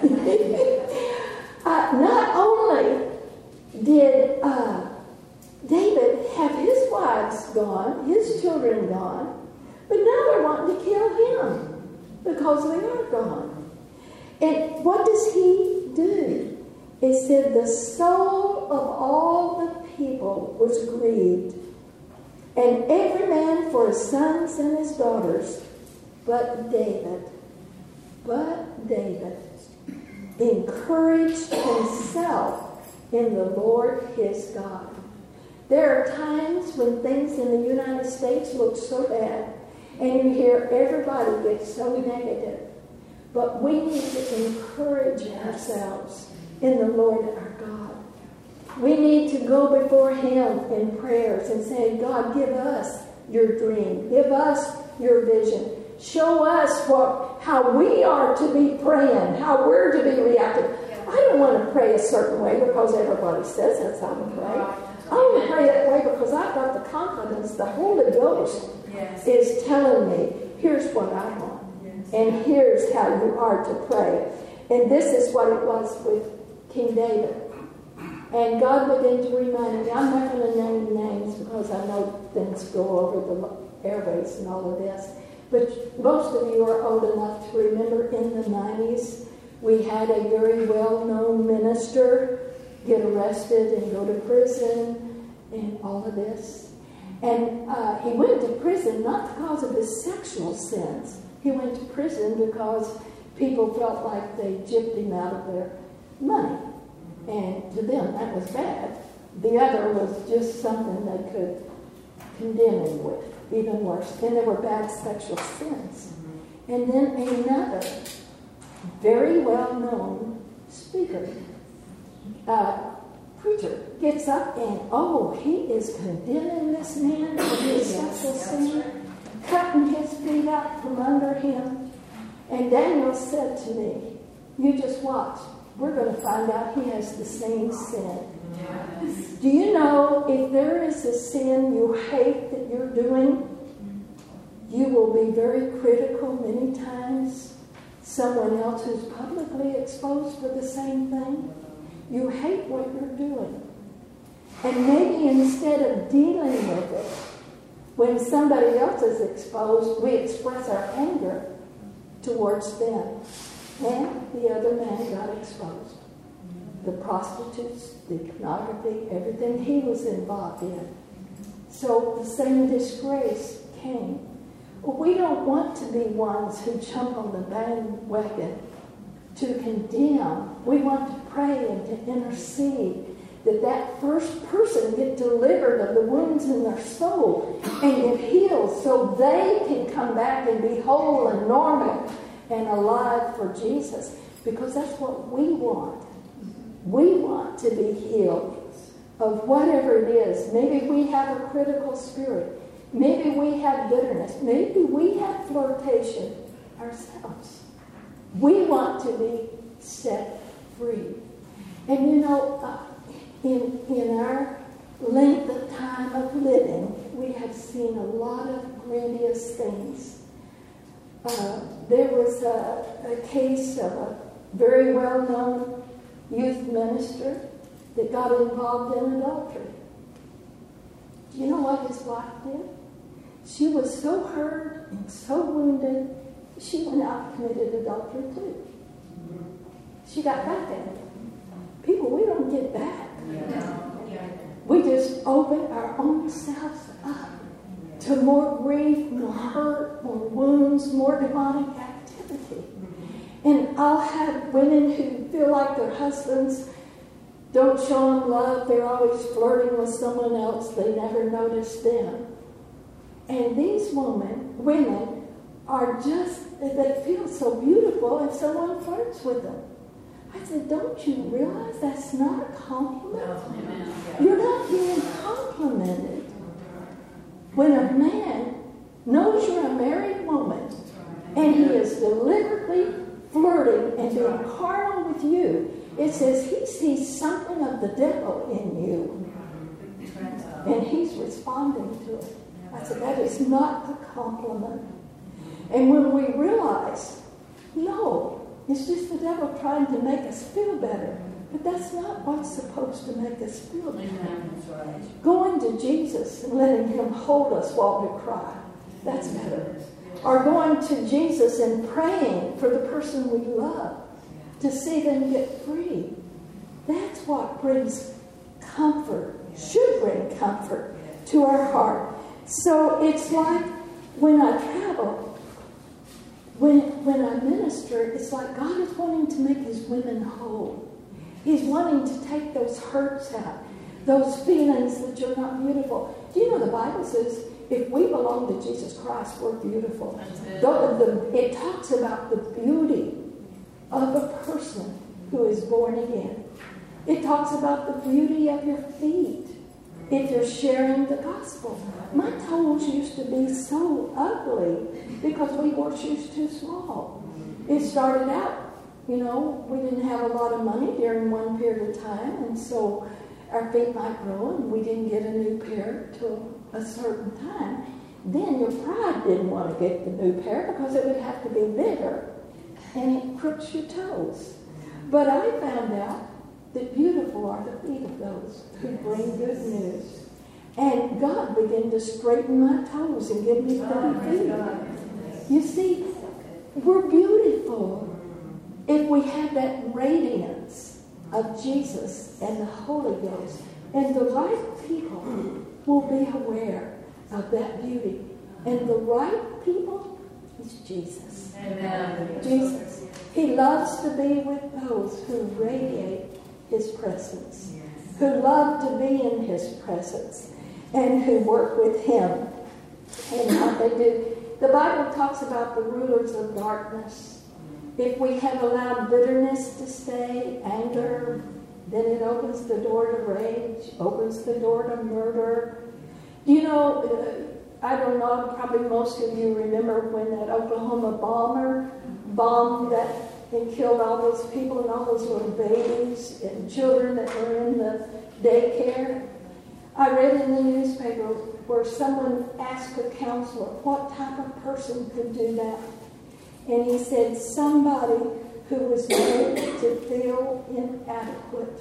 uh, not only did uh, David have his wives gone, his children gone, but now they're wanting to kill him because they are gone. And what does he do? It said the soul of all the people was grieved, and every man for his sons and his daughters, but David, but David encouraged himself in the Lord his God. There are times when things in the United States look so bad, and you hear everybody get so negative. But we need to encourage ourselves in the Lord our God. We need to go before him in prayers and say, God, give us your dream. Give us your vision. Show us what, how we are to be praying, how we're to be reacting. I don't want to pray a certain way because everybody says that's how to pray. I want to pray that way because I've got the confidence the Holy Ghost yes. is telling me, here's what I want. Yes. And here's how you are to pray. And this is what it was with King David. And God began to remind me, I'm not going to name names because I know things go over the airways and all of this. But most of you are old enough to remember in the nineties, we had a very well-known minister get arrested and go to prison and all of this. And uh, he went to prison not because of his sexual sins. He went to prison because people felt like they gypped him out of their money. And to them, that was bad. The other was just something they could condemn him with, even worse. Then there were bad sexual sins. And then another very well-known speaker, uh, preacher, gets up and, oh, he is condemning this man for his sexual sin. cutting his feet out from under him. And Daniel said to me, you just watch. We're going to find out he has the same sin. Do you know if there is a sin you hate that you're doing, you will be very critical many times. Someone else who's publicly exposed for the same thing, you hate what you're doing. And maybe instead of dealing with it, when somebody else is exposed, we express our anger towards them. And the other man got exposed. The prostitutes, the pornography, everything he was involved in. So the same disgrace came. We don't want to be ones who jump on the bandwagon to condemn. We want to pray and to intercede that that first person get delivered of the wounds in their soul and get healed so they can come back and be whole and normal and alive for Jesus. Because that's what we want. We want to be healed of whatever it is. Maybe we have a critical spirit. Maybe we have bitterness. Maybe we have flirtation ourselves. We want to be set free. And you know, uh, in, in our length of time of living, we have seen a lot of grievous things. Uh, there was a, a case of a very well-known youth minister that got involved in adultery. Do you know what his wife did? She was so hurt and so wounded, she went out and committed adultery too. She got back at him. People, we don't get back. We just open our own selves up to more grief, more hurt, more wounds, more demonic activity. And I'll have women who feel like their husbands don't show them love. They're always flirting with someone else. They never notice them. And these women, women are just, they feel so beautiful if someone flirts with them. I said, don't you realize that's not a compliment? No. You're not being complimented. When a man knows you're a married woman and he is deliberately flirting and being carnal with you, it says he sees something of the devil in you. And he's responding to it. I said, that is not a compliment. And when we realize, no, it's just the devil trying to make us feel better. But that's not what's supposed to make us feel better. Going to Jesus and letting him hold us while we cry, that's better. Or going to Jesus and praying for the person we love to see them get free. That's what brings comfort, should bring comfort to our heart. So it's like when I travel, when, when I minister, it's like God is wanting to make his women whole. He's wanting to take those hurts out, those feelings that you're not beautiful. Do you know the Bible says if we belong to Jesus Christ, we're beautiful. The, the, it talks about the beauty of a person who is born again. It talks about the beauty of your feet if you're sharing the gospel. My toes used to be so ugly because we wore shoes too small. It started out, you know, we didn't have a lot of money during one period of time, and so our feet might grow and we didn't get a new pair till a certain time. Then your pride didn't want to get the new pair because it would have to be bigger, and it crooks your toes. But I found out that beautiful are the feet of those who bring good news. And God began to straighten my toes and give me pretty feet. You see, we're beautiful if we have that radiance of Jesus and the Holy Ghost. And the right people will be aware of that beauty. And the right people is Jesus. Amen. Jesus. He loves to be with those who radiate his presence, yes, who love to be in his presence, and who work with him. And what they do. The Bible talks about the rulers of darkness. If we have allowed bitterness to stay, anger, then it opens the door to rage, opens the door to murder. You know, I don't know, probably most of you remember when that Oklahoma bomber bombed that and killed all those people and all those little babies and children that were in the daycare. I read in the newspaper where someone asked a counselor what type of person could do that. And he said somebody who was made to feel inadequate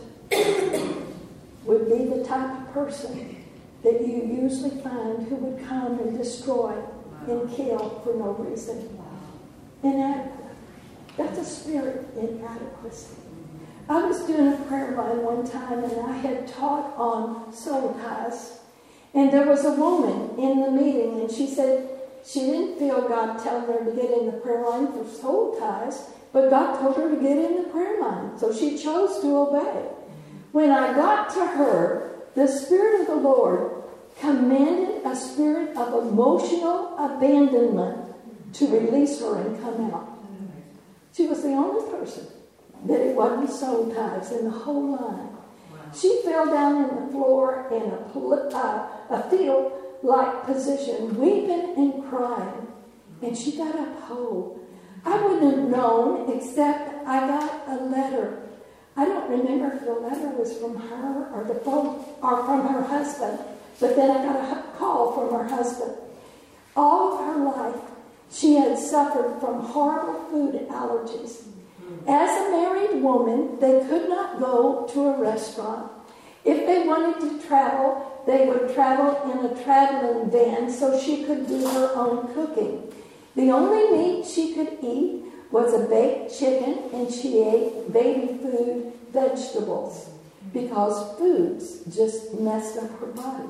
would be the type of person that you usually find who would come and destroy and kill for no reason. Inadequate. That's a spirit inadequacy. I was doing a prayer line one time and I had taught on soul ties. And there was a woman in the meeting and she said she didn't feel God telling her to get in the prayer line for soul ties, but God told her to get in the prayer line. So she chose to obey. When I got to her, the Spirit of the Lord commanded a spirit of emotional abandonment to release her and come out. She was the only person that it wasn't soul ties in the whole line. She fell down on the floor in a, uh, a field-like position, weeping and crying. And she got up whole. I wouldn't have known except I got a letter. I don't remember if the letter was from her or the phone or from her husband. But then I got a call from her husband. All of her life, she had suffered from horrible food allergies. As a married woman, they could not go to a restaurant. If they wanted to travel, they would travel in a traveling van so she could do her own cooking. The only meat she could eat was a baked chicken, and she ate baby food vegetables because foods just messed up her body.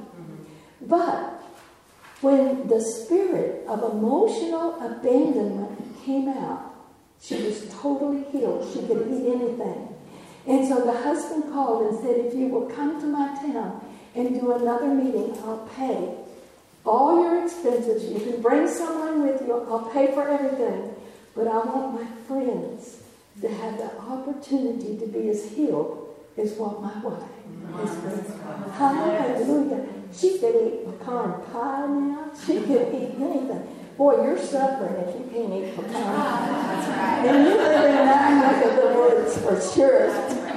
But when the spirit of emotional abandonment came out, she was totally healed. She could eat anything. And so the husband called and said, if you will come to my town and do another meeting, I'll pay all your expenses. You can bring someone with you. I'll pay for everything. But I want my friends to have the opportunity to be as healed as what my wife has been. Hallelujah. She could eat pecan pie now. She could eat anything. Boy, you're suffering if you can't eat pecan pie. That's right. And you live in that neck of the woods for sure.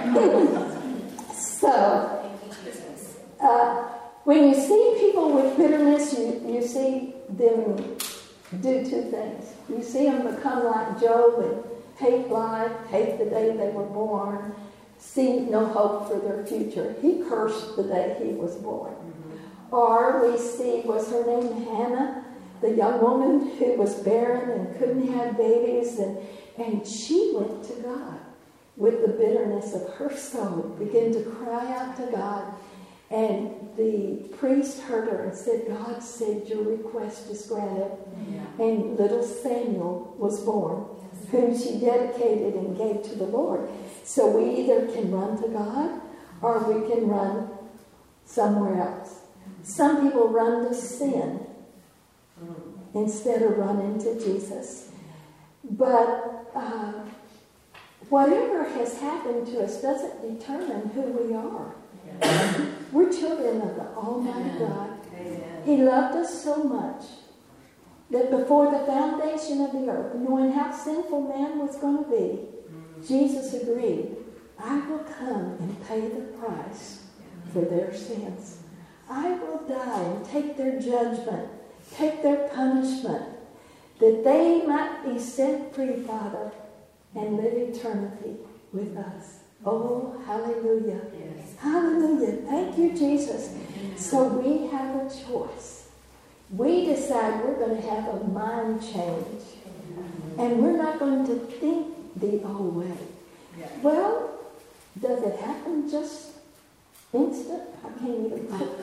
So, uh, when you see people with bitterness, you, you see them do two things. You see them become like Job and hate life, hate the day they were born, see no hope for their future. He cursed the day he was born. Or we see, was her name Hannah, the young woman who was barren and couldn't have babies, and, and she went to God with the bitterness of her soul, began to cry out to God. And the priest heard her and said, God said your request is granted. Yeah. And little Samuel was born, yes, whom she dedicated and gave to the Lord. So we either can run to God or we can run somewhere else. Some people run to sin instead of running to Jesus. But uh, whatever has happened to us doesn't determine who we are. We're children of the Almighty God. Amen. He loved us so much that before the foundation of the earth, knowing how sinful man was going to be, Jesus agreed, I will come and pay the price for their sins. I will die and take their judgment, take their punishment, that they might be set free, Father, and live eternity with us. Oh, hallelujah. Yes. Hallelujah. Thank you, Jesus. So we have a choice. We decide we're going to have a mind change. And we're not going to think the old way. Well, does it happen just instant? I can't even think.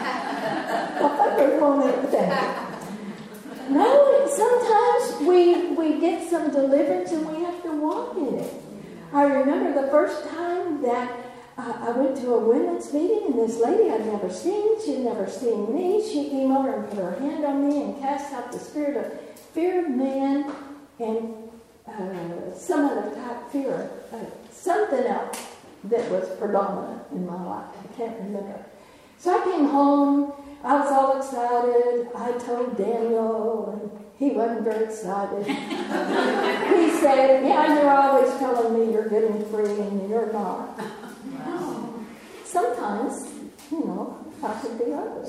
No, sometimes we, we get some deliverance and we have to walk in it. I remember the first time that uh, I went to a women's meeting, and this lady I'd never seen, she'd never seen me. She came over and put her hand on me and cast out the spirit of fear of man and uh, some other type fear, uh, something else that was predominant in my life. I can't remember. So I came home. I was all excited. I told Daniel, and he wasn't very excited. He said, yeah, you're always telling me you're getting free, and you're not. Sometimes, you know, I could be ugly.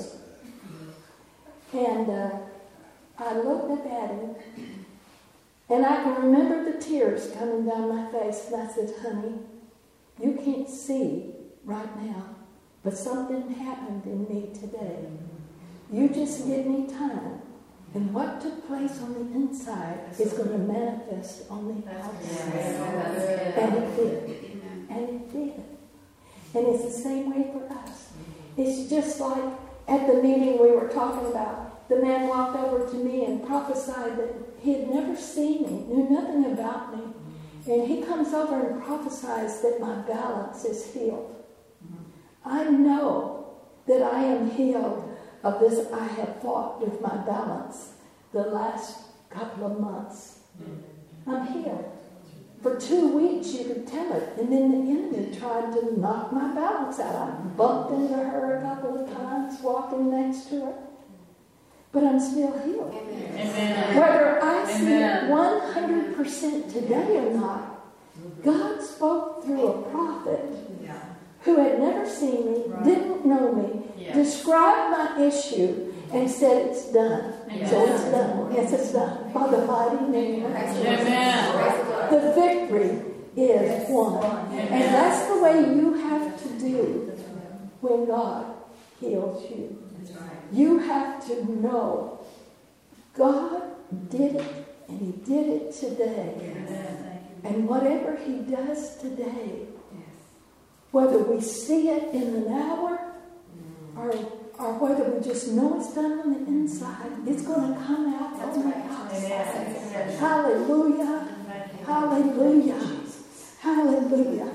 And uh, I looked up at him, and I can remember the tears coming down my face, and I said, honey, you can't see right now, but something happened in me today. You just give me time. And what took place on the inside is going to manifest on the outside. And it did. And it did. And it's the same way for us. It's just like at the meeting we were talking about. The man walked over to me and prophesied that he had never seen me, knew nothing about me. And he comes over and prophesies that my balance is healed. I know that I am healed of this. I have fought with my balance the last couple of months. I'm healed. For two weeks you could tell it, and then the enemy tried to knock my balance out. I bumped into her a couple of times, walking next to her. But I'm still healed. Amen. Whether I see Amen. it one hundred percent today or not, God spoke through a prophet who had never seen me, right. didn't know me, yes. described my issue, and said it's done. Yes. So it's done. Yes, it's done. By the mighty name of Jesus. The victory is won. Amen. And that's the way you have to do when God heals you. You have to know God did it, and He did it today. And whatever He does today, whether we see it in an hour or, or whether we just know it's done on the inside, it's going to come out on the outside. Hallelujah. Hallelujah. Hallelujah.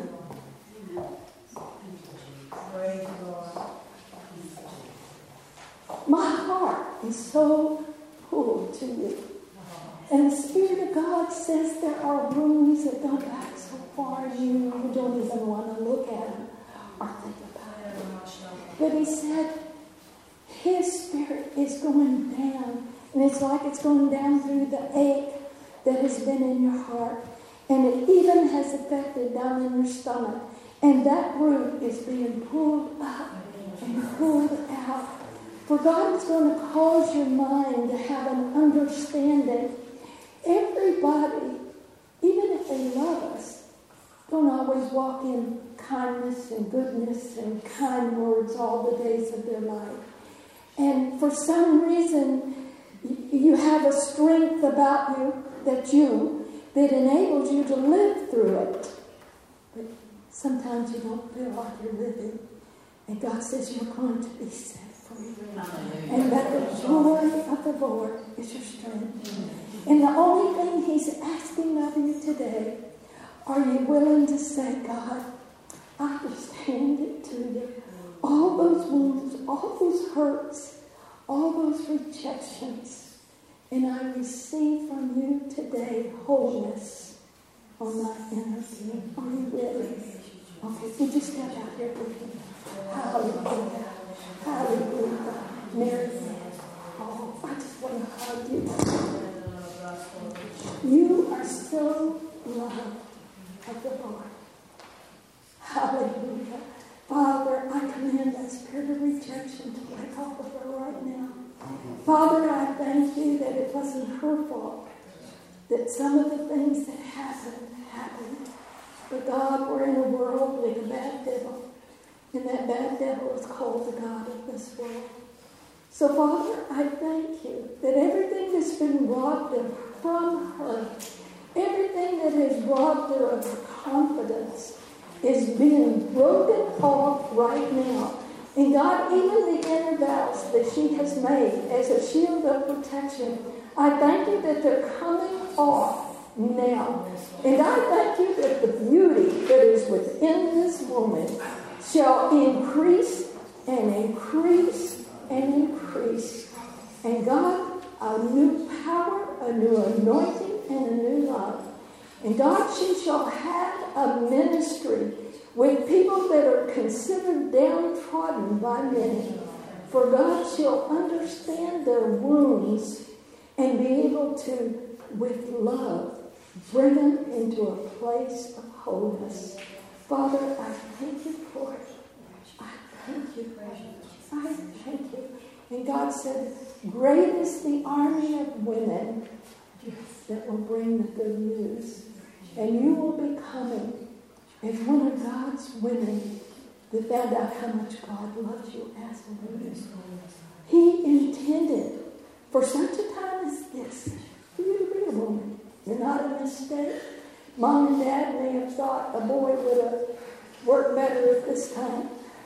My heart is so pulled to you. And the Spirit of God says there are rooms that go back so far you, you don't even want to look at them or think about it. But He said His Spirit is going down. And it's like it's going down through the ache that has been in your heart. And it even has affected down in your stomach. And that root is being pulled up and pulled out. For God is going to cause your mind to have an understanding. Everybody, even if they love us, don't always walk in kindness and goodness and kind words all the days of their life. And for some reason, you have a strength about you that you, that enables you to live through it. But sometimes you don't feel like you're living. And God says you're going to be set free. And that the joy of the Lord is your strength. And the only thing He's asking of you today, are you willing to say, God, I just hand it to you. All those wounds, all those hurts, all those rejections, and I receive from you today wholeness on my inner being. Are you ready? Okay, would you step out here with me? Hallelujah. Hallelujah. Mary, oh, I just want to hug you. You are so loved of the Lord. Hallelujah. Father, I command that spirit of rejection to break off of her right now. Father, I thank you that it wasn't her fault, that some of the things that happened, happened. But God, we're in a world with a bad devil, and that bad devil is called the God of this world. So, Father, I thank you that everything that's been robbed of from her, everything that has robbed her of her confidence is being broken off right now. And God, even the inner vows that she has made as a shield of protection, I thank you that they're coming off now. And I thank you that the beauty that is within this woman shall increase and increase and increase. And God, a new power, a new anointing, and a new love. And God, she shall have a ministry with people that are considered downtrodden by many. For God shall understand their wounds and be able to, with love, bring them into a place of wholeness. Father, I thank you for it. I thank you. I thank you. And God said, great is the army of women that will bring the good news. And you will be coming as one of God's women that found out how much God loves you as a woman. He intended for such a time as this for you to be a woman. You're not a mistake. Mom and Dad may have thought a boy would have worked better at this time.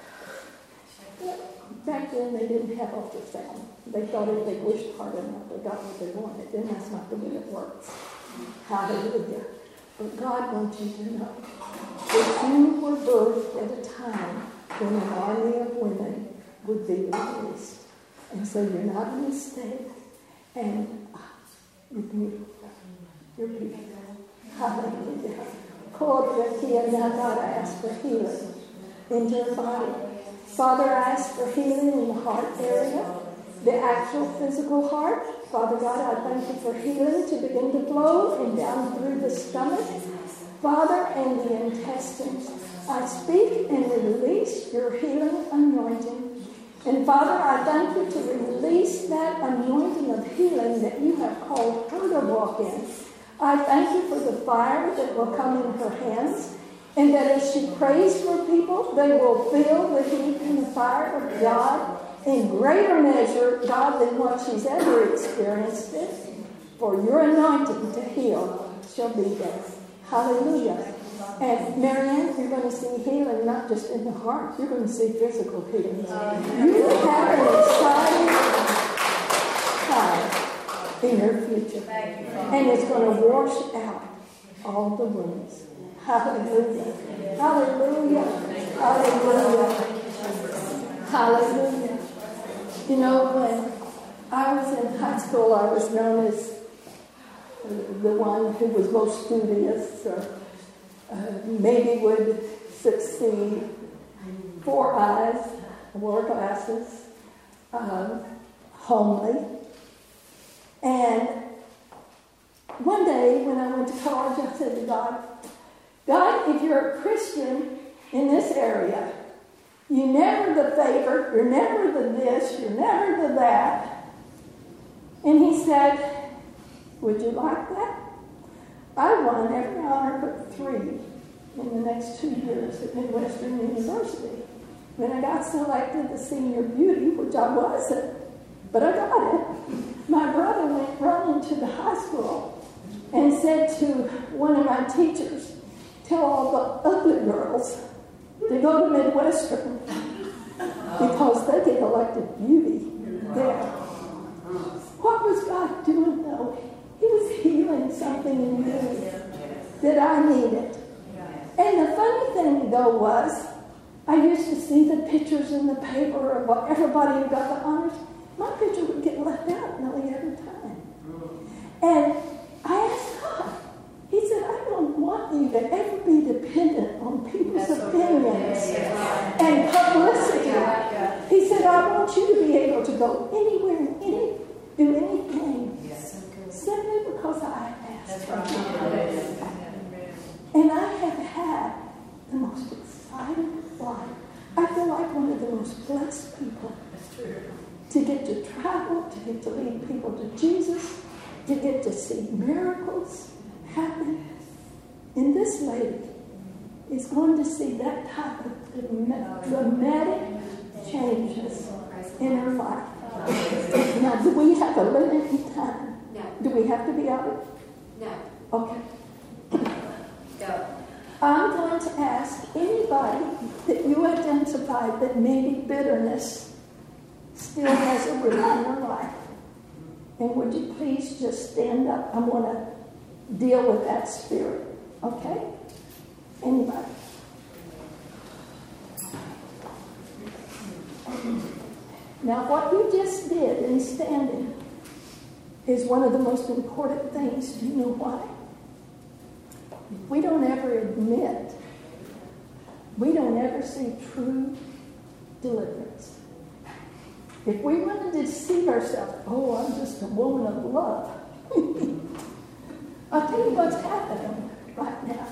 But back then they didn't have ultrasound. They thought if they wished hard enough they got what they wanted. Then that's not the way it works. Hallelujah. But God wants you to know that you were birthed at a time when an army of women would be released. And so you're not a mistake. And you're beautiful. You're beautiful. Hallelujah. Now God, I ask for healing in your body. Father, I ask for healing in the heart area, the actual physical heart. Father God, I thank you for healing to begin to flow and down through the stomach, Father, and the intestines. I speak and release your healing anointing. And Father, I thank you to release that anointing of healing that you have called her to walk in. I thank you for the fire that will come in her hands, and that as she prays for people, they will feel the heat and the fire of God in greater measure, God, than what she's ever experienced it. For your anointing to heal shall be there. Hallelujah. And Marianne, you're going to see healing not just in the heart, you're going to see physical healing. You have an exciting time in your future. And it's going to wash out all the wounds. Hallelujah. Hallelujah. Hallelujah. Hallelujah. You know, when I was in high school, I was known as the one who was most studious, or uh, maybe would succeed. Four eyes, wore glasses, um, homely. And one day when I went to college, I said to God, God, if you're a Christian in this area, you're never the favorite, you're never the this, you're never the that. And he said, would you like that? I won every honor but three in the next two years at Midwestern University. When I got selected to Senior Beauty, which I wasn't, but I got it, my brother went running to the high school and said to one of my teachers, tell all the ugly girls to go to Midwestern because they get elected beauty there. What was God doing though? He was healing something in me that I needed. And the funny thing though was, I used to see the pictures in the paper of what everybody who got the honors. My picture would get left out nearly every time. And I asked God, he said, I don't want you to ever be dependent on people's That's opinions okay. and publicity. Yeah. He said, I want you to be able to go anywhere and any, do anything yes. simply because I asked. Right. And I have had the most exciting life. I feel like one of the most blessed people. That's true. To get to travel, to get to lead people to Jesus, to get to see miracles happen. And this lady is going to see that type of dramatic changes in her life. Now, do we have a limited time? No. Do we have to be out of? No. Okay. Go. I'm going to ask anybody that you identify that maybe bitterness still has a root in your life. And would you please just stand up? I want to deal with that spirit. Okay? Anybody? Now, what you just did in standing is one of the most important things. Do you know why? We don't ever admit we don't ever see true deliverance. If we want to deceive ourselves, oh, I'm just a woman of love. I'll tell you what's happening right now.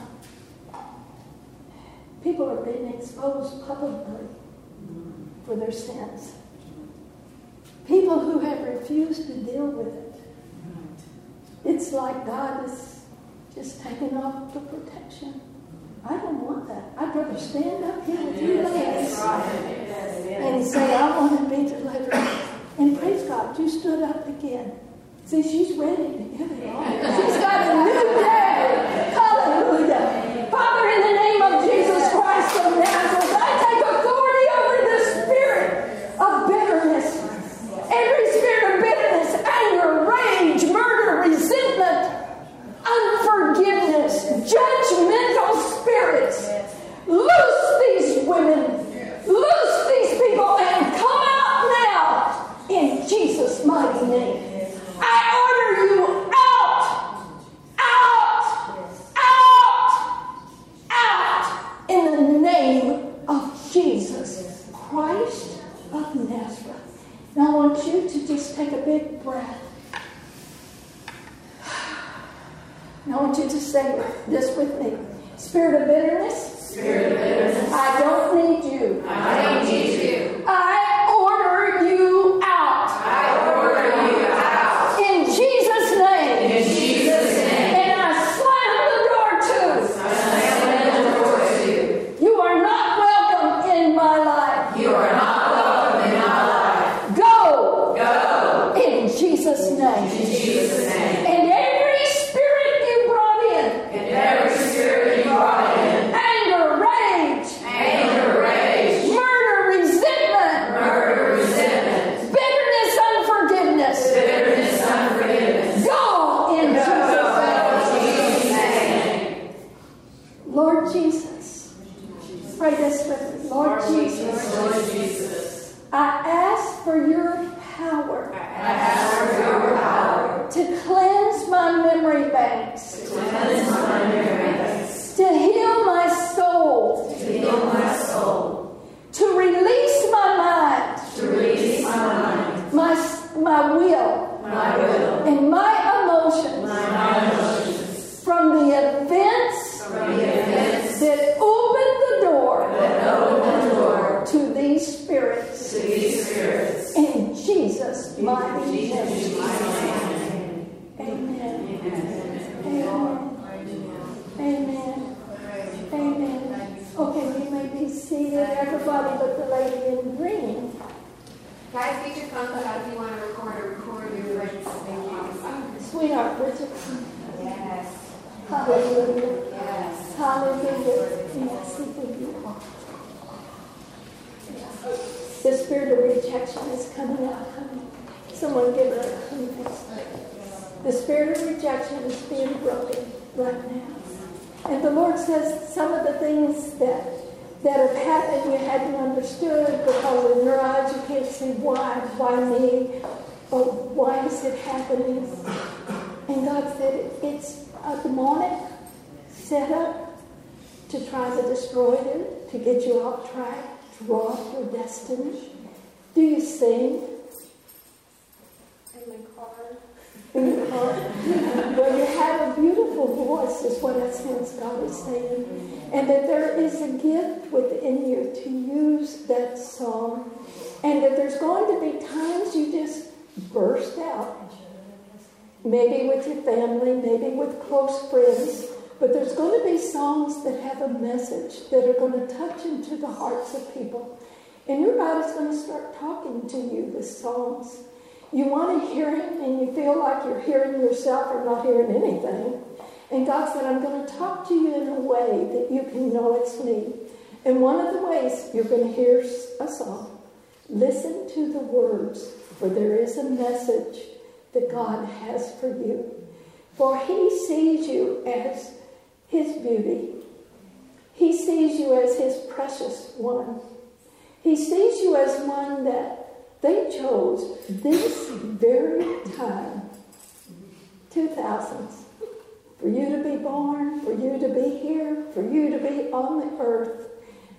People are being exposed publicly for their sins. People who have refused to deal with it. It's like God is just taking off the protection. I don't want that. I'd rather stand up here with you ladies and say, I want to be delivered. And praise God, you stood up again. See, she's ready to give it all. She's got a new day. Hallelujah. Father, in the name of Jesus Christ of Nazareth, I take authority over the spirit of bitterness. Every spirit of bitterness, anger, rage, murder, resentment, unforgiveness, judgmental spirits. Loose these women. Loose these people and come out now in Jesus' mighty name. I order you out, out, out, out in the name of Jesus Christ of Nazareth. Now I want you to just take a big breath. Now I want you to say this with me. Spirit of bitterness, Spirit of bitterness, I don't need you. I don't need you. I order you out. I order you out. In Jesus' name. In Jesus' name. And I slam the door too. I slam the door to you. You are not welcome in my life. You are not welcome in my life. Go. Go. In Jesus' name. In Jesus' name. And every spirit you brought in. And every spirit you brought in. Anger, rage. Anger, rage. Murder, resentment. Murder, resentment. Bitterness, unforgiveness. Bitterness, unforgiveness. Go in Jesus' name. name. Lord Jesus. Pray this with me. Lord Jesus. Lord Jesus. I ask for your power. I ask for your power To cleanse my memory banks. to cleanse my memories, To heal my soul. to heal my soul, To release my mind. to release my mind, My, my will. my will, And my emotions. my emotions, From the events from the events that opened the door that open the door to these spirits. to these spirits. In Jesus' mighty In name. Jesus' mighty name. Amen. Amen. Amen. Amen. Amen. Okay, you may be seated. Everybody but the lady in green. Guys, get your phones out if you want to record or record your friends. Thank you. Sweetheart, Bridget. Yes. Hallelujah. Yes. Hallelujah. Yes, you are. The spirit of rejection is coming out, honey. Someone give her a conviction. The spirit of rejection is being broken right now. And the Lord says some of the things that that have happened you hadn't understood because in your eyes you can't see why, why me, or why is it happening. And God said it's a demonic setup to try to destroy you, to get you off track, to rob your destiny. Do you sing? In my car. In your car? Well, you have a beautiful voice, is what I sense God is saying. And that there is a gift within you to use that song. And that there's going to be times you just burst out. Maybe with your family, maybe with close friends. But there's going to be songs that have a message that are going to touch into the hearts of people. And your God is going to start talking to you with songs. You want to hear him and you feel like you're hearing yourself or not hearing anything. And God said, I'm going to talk to you in a way that you can know it's me. And one of the ways you're going to hear a song, listen to the words, for there is a message that God has for you. For he sees you as his beauty. He sees you as his precious one. He sees you as one that they chose this very time, two thousands, for you to be born, for you to be here, for you to be on the earth.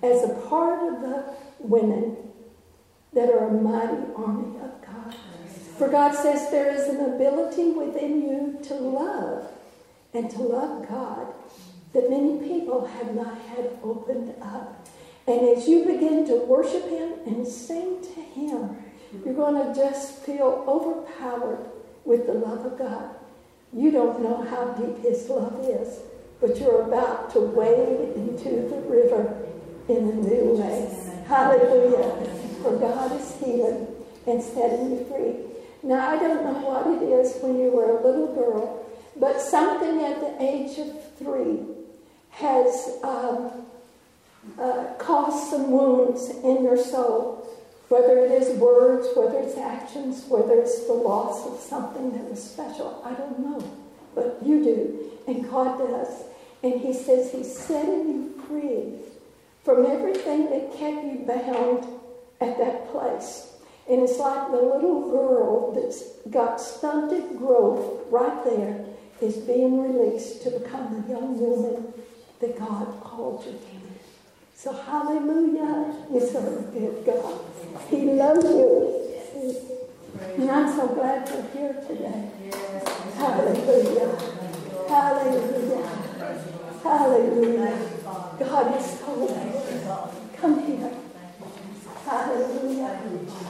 as a part of the women that are a mighty army of God. For God says there is an ability within you to love and to love God that many people have not had opened up. And as you begin to worship Him and sing to Him, you're going to just feel overpowered with the love of God. You don't know how deep His love is, but you're about to wade into the river in a new way. Hallelujah. For God is healing and setting you free. Now, I don't know what it is when you were a little girl, but something at the age of three has um, uh, caused some wounds in your soul, whether it is words, whether it's actions, whether it's the loss of something that was special. I don't know, but you do, and God does. And He says He's setting you free from everything that kept you bound at that place. And it's like the little girl that's got stunted growth right there is being released to become the young woman that God called you to be. So hallelujah, we serve a good God. He loves you. And I'm so glad you're here today. Hallelujah. Hallelujah. Hallelujah. God is so good. Come here. Hallelujah.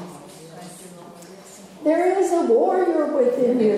There is a warrior within you.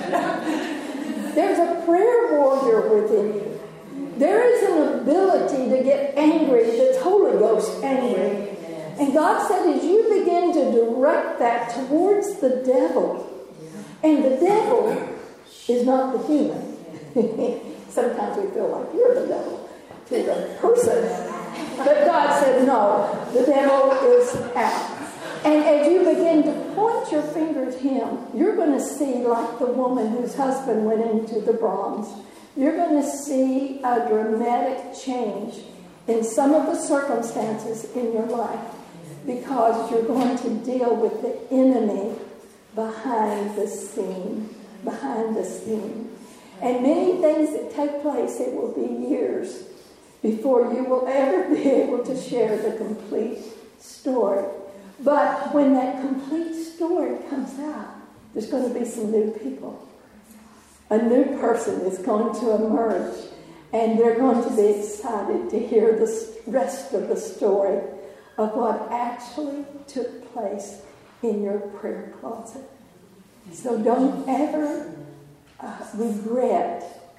There's a prayer warrior within you. There is an ability to get angry that's Holy Ghost angry. And God said as you begin to direct that towards the devil, and the devil is not the human. Sometimes we feel like you're the devil to the person. But God said, no, the devil is out. And as you begin to point your finger at him, you're going to see, like the woman whose husband went into the Brahms, you're going to see a dramatic change in some of the circumstances in your life, because you're going to deal with the enemy behind the scene, behind the scene. And many things that take place, it will be years before you will ever be able to share the complete story. But when that complete story comes out, there's going to be some new people. A new person is going to emerge, and they're going to be excited to hear the rest of the story of what actually took place in your prayer closet. So don't ever uh, regret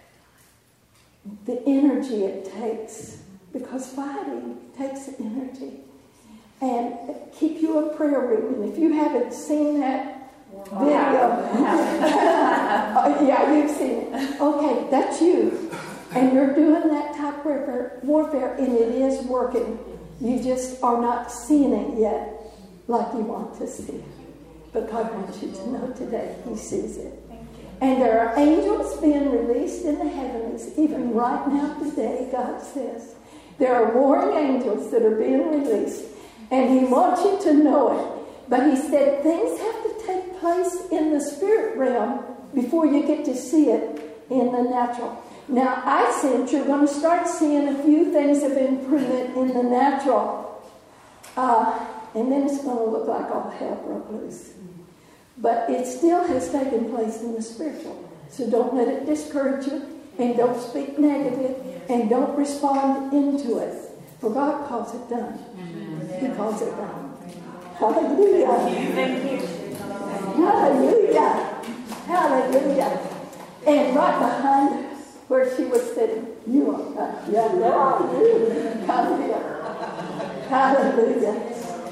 the energy it takes, because fighting takes energy. And keep you a prayer room. And if you haven't seen that video, oh, yeah, you've seen it. Okay, that's you. And you're doing that type of warfare, and it is working. You just are not seeing it yet like you want to see it. But God wants you to know today He sees it. And there are angels being released in the heavens, even right now today, God says. There are warring angels that are being released. And He wants you to know it. But He said things have to take place in the spirit realm before you get to see it in the natural. Now, I sense you're going to start seeing a few things of improvement in the natural. Uh, and then it's going to look like all hell broke loose. But it still has taken place in the spiritual. So don't let it discourage you. And don't speak negative. And don't respond into it. For God calls it done. He calls it done. Hallelujah. Thank you. Hallelujah. Hallelujah. And right behind her, where she was sitting, you are God. Yeah, yeah, you. Hallelujah. Hallelujah.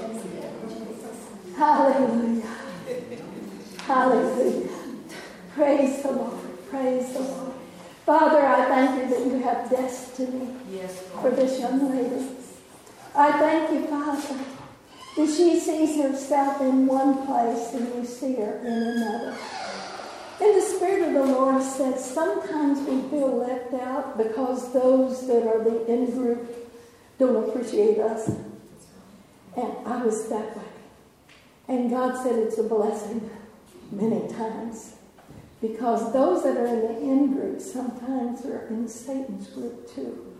Hallelujah. Hallelujah. Praise the Lord. Praise the Lord. Father, I thank you that you have destiny for this young lady. I thank you, Father, that she sees herself in one place and you see her in another. And the Spirit of the Lord says sometimes we feel left out because those that are the in-group don't appreciate us. And I was that way. And God said it's a blessing many times. Because those that are in the in-group sometimes are in Satan's group too.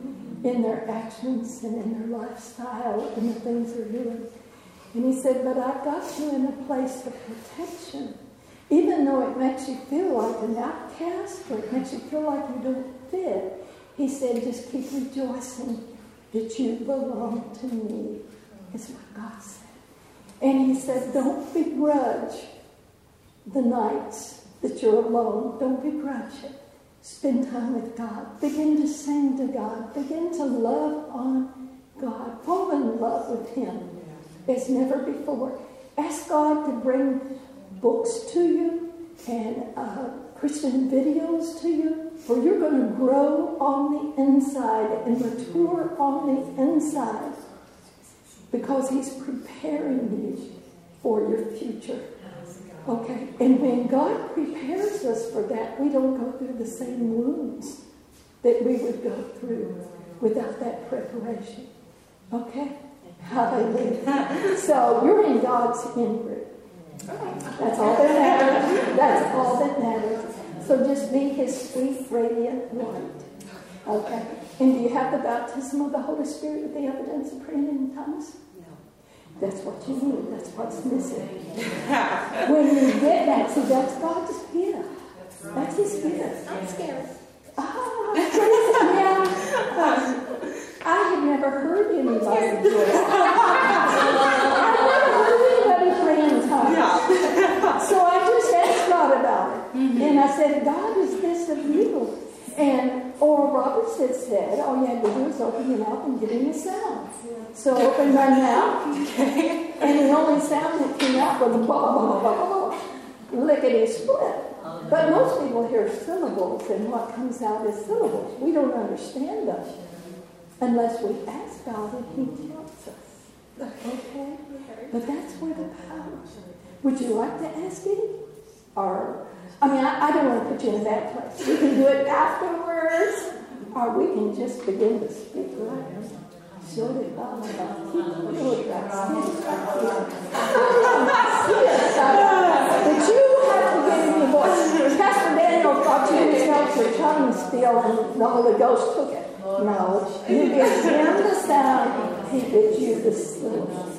in their actions and in their lifestyle and the things they're doing. And he said, but I've got you in a place of protection. Even though it makes you feel like an outcast or it makes you feel like you don't fit, he said, just keep rejoicing that you belong to me, is what God said. And he said, don't begrudge the nights that you're alone. Don't begrudge it. Spend time with God. Begin to sing to God. Begin to love on God. Fall in love with Him as never before. Ask God to bring books to you and uh, Christian videos to you, for you're going to grow on the inside and mature on the inside because He's preparing you for your future. Okay? And when God prepares us for that, we don't go through the same wounds that we would go through without that preparation. Okay? Hallelujah. So you're in God's in-group. That's all that matters. That's all that matters. So just be His sweet, radiant light. Okay? And do you have the baptism of the Holy Spirit with the evidence of praying in tongues? That's what you need. That's what's missing. When you get that, see, that's God's gift. That's His gift. I'm scared. Ah, yeah. Um, I had never heard anybody do it. I've never heard anybody pray in tongues. So I just asked God about it. Mm-hmm. And I said, God, is this of you? And Oral Roberts had said, all you had to do is open your mouth and get in the sound. So I opened my mouth, and the only sound that came out was a blah, blah, blah, blah, lickety split. But most people hear syllables, and what comes out is syllables. We don't understand them unless we ask God and He tells us. Okay? But that's where the power is. Would you like to ask Him? Or, I mean, I, I don't want to put you in a bad place. We can do it afterwards, or we can just begin to speak right now. But you have to get in the voice. Pastor Daniel thought you just helped your tongue still and the Holy Ghost took it. No, you give Him the sound, He gives you the stillness.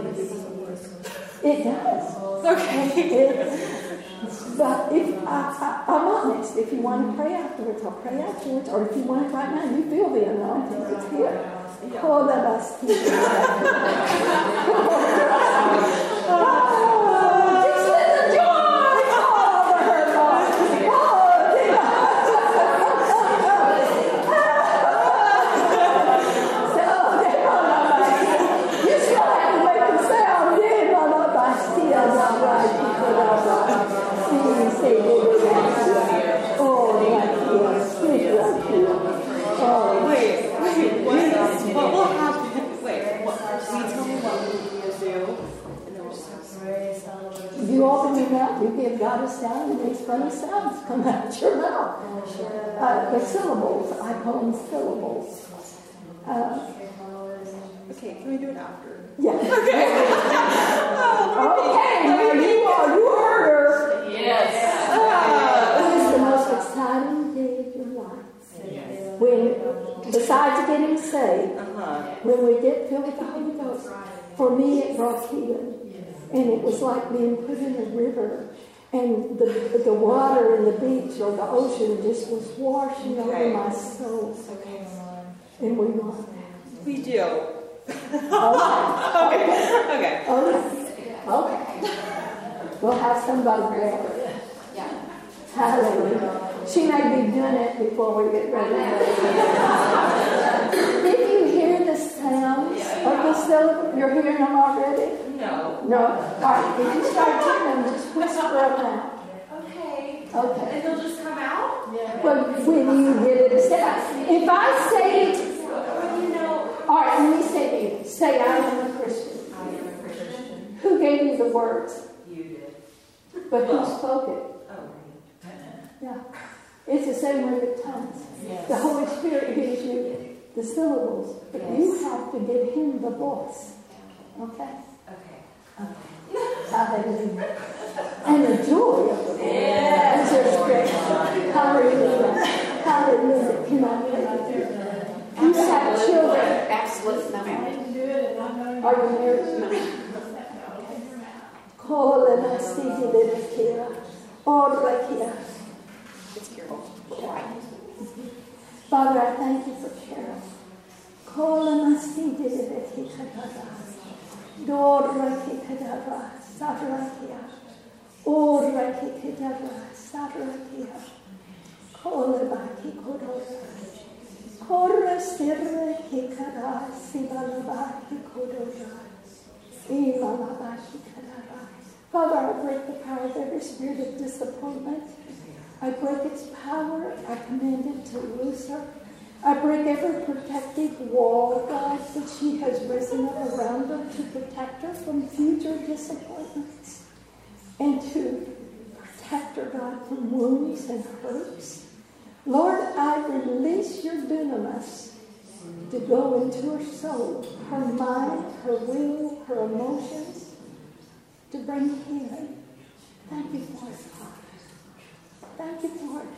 It does. Okay. It, but if I, I, I'm honest, if you want to pray afterwards, I'll pray afterwards. Or if you want it right now, you feel the anointing. It's here. Oh, that must be. Just let the joy fall over her, Lord. Oh, you still have to make the sound. Oh, wait, wait, what, what will happen? Wait, what, can you tell me what we do? And then we'll just have to you open your mouth, you give God a sound, and these funny sounds come out your mouth. Uh, the syllables, I call them syllables. Uh, okay, can we do it after? Yeah. Okay. Okay, now you are, you heard her. Yes. Uh, it is the most exciting day of your life. Yes. When, besides getting saved, uh-huh. when we get filled with the Holy Ghost, for me it brought healing. And it was like being put in a river. And the the water in the beach or the ocean just was washing okay. over my soul. Okay. And we want that. We do. Okay. Okay. Okay. Okay. We'll have somebody there. Yeah. Hallelujah. She may be doing it before we get ready. If you hear the sounds of the syllable, you're hearing them already? No. No. All right. If you start hearing them, just whisper them out. Okay. Okay. And they'll just come out? Yeah. Well, when you get it said, if I say, you know. all right, let me say to you, say I am a Christian. I am a Christian. Who gave you the words? You did. But who spoke it? Oh, Yeah. It's the same with the tongues. yes. The Holy Spirit gives you the syllables, but yes. you have to give Him the voice. Okay? Okay. Okay. Hallelujah. And the joy of the Lord yes. is your strength. Hallelujah. Hallelujah. Can I pray with you? You have have children? Absolutely, no, ma'am. Are you married? Kolena sidilekia, orakia. It's Carol. Right. Father, I thank you for Carol. Kolena sidilekia, dorakia, sadrakia, orakia, sadrakia, kolebaki kodora, korastiraki kara, sibalabaki kodora, imalabaki kadara. Father, I break the power of every spirit of disappointment. I break its power. I command it to loose her. I break every protective wall, God, that she has risen up around her to protect her from future disappointments and to protect her, God, from wounds and hurts. Lord, I release your dunamis to go into her soul, her mind, her will, her emotions, to bring healing. Thank you for it, Father. Thank you for it.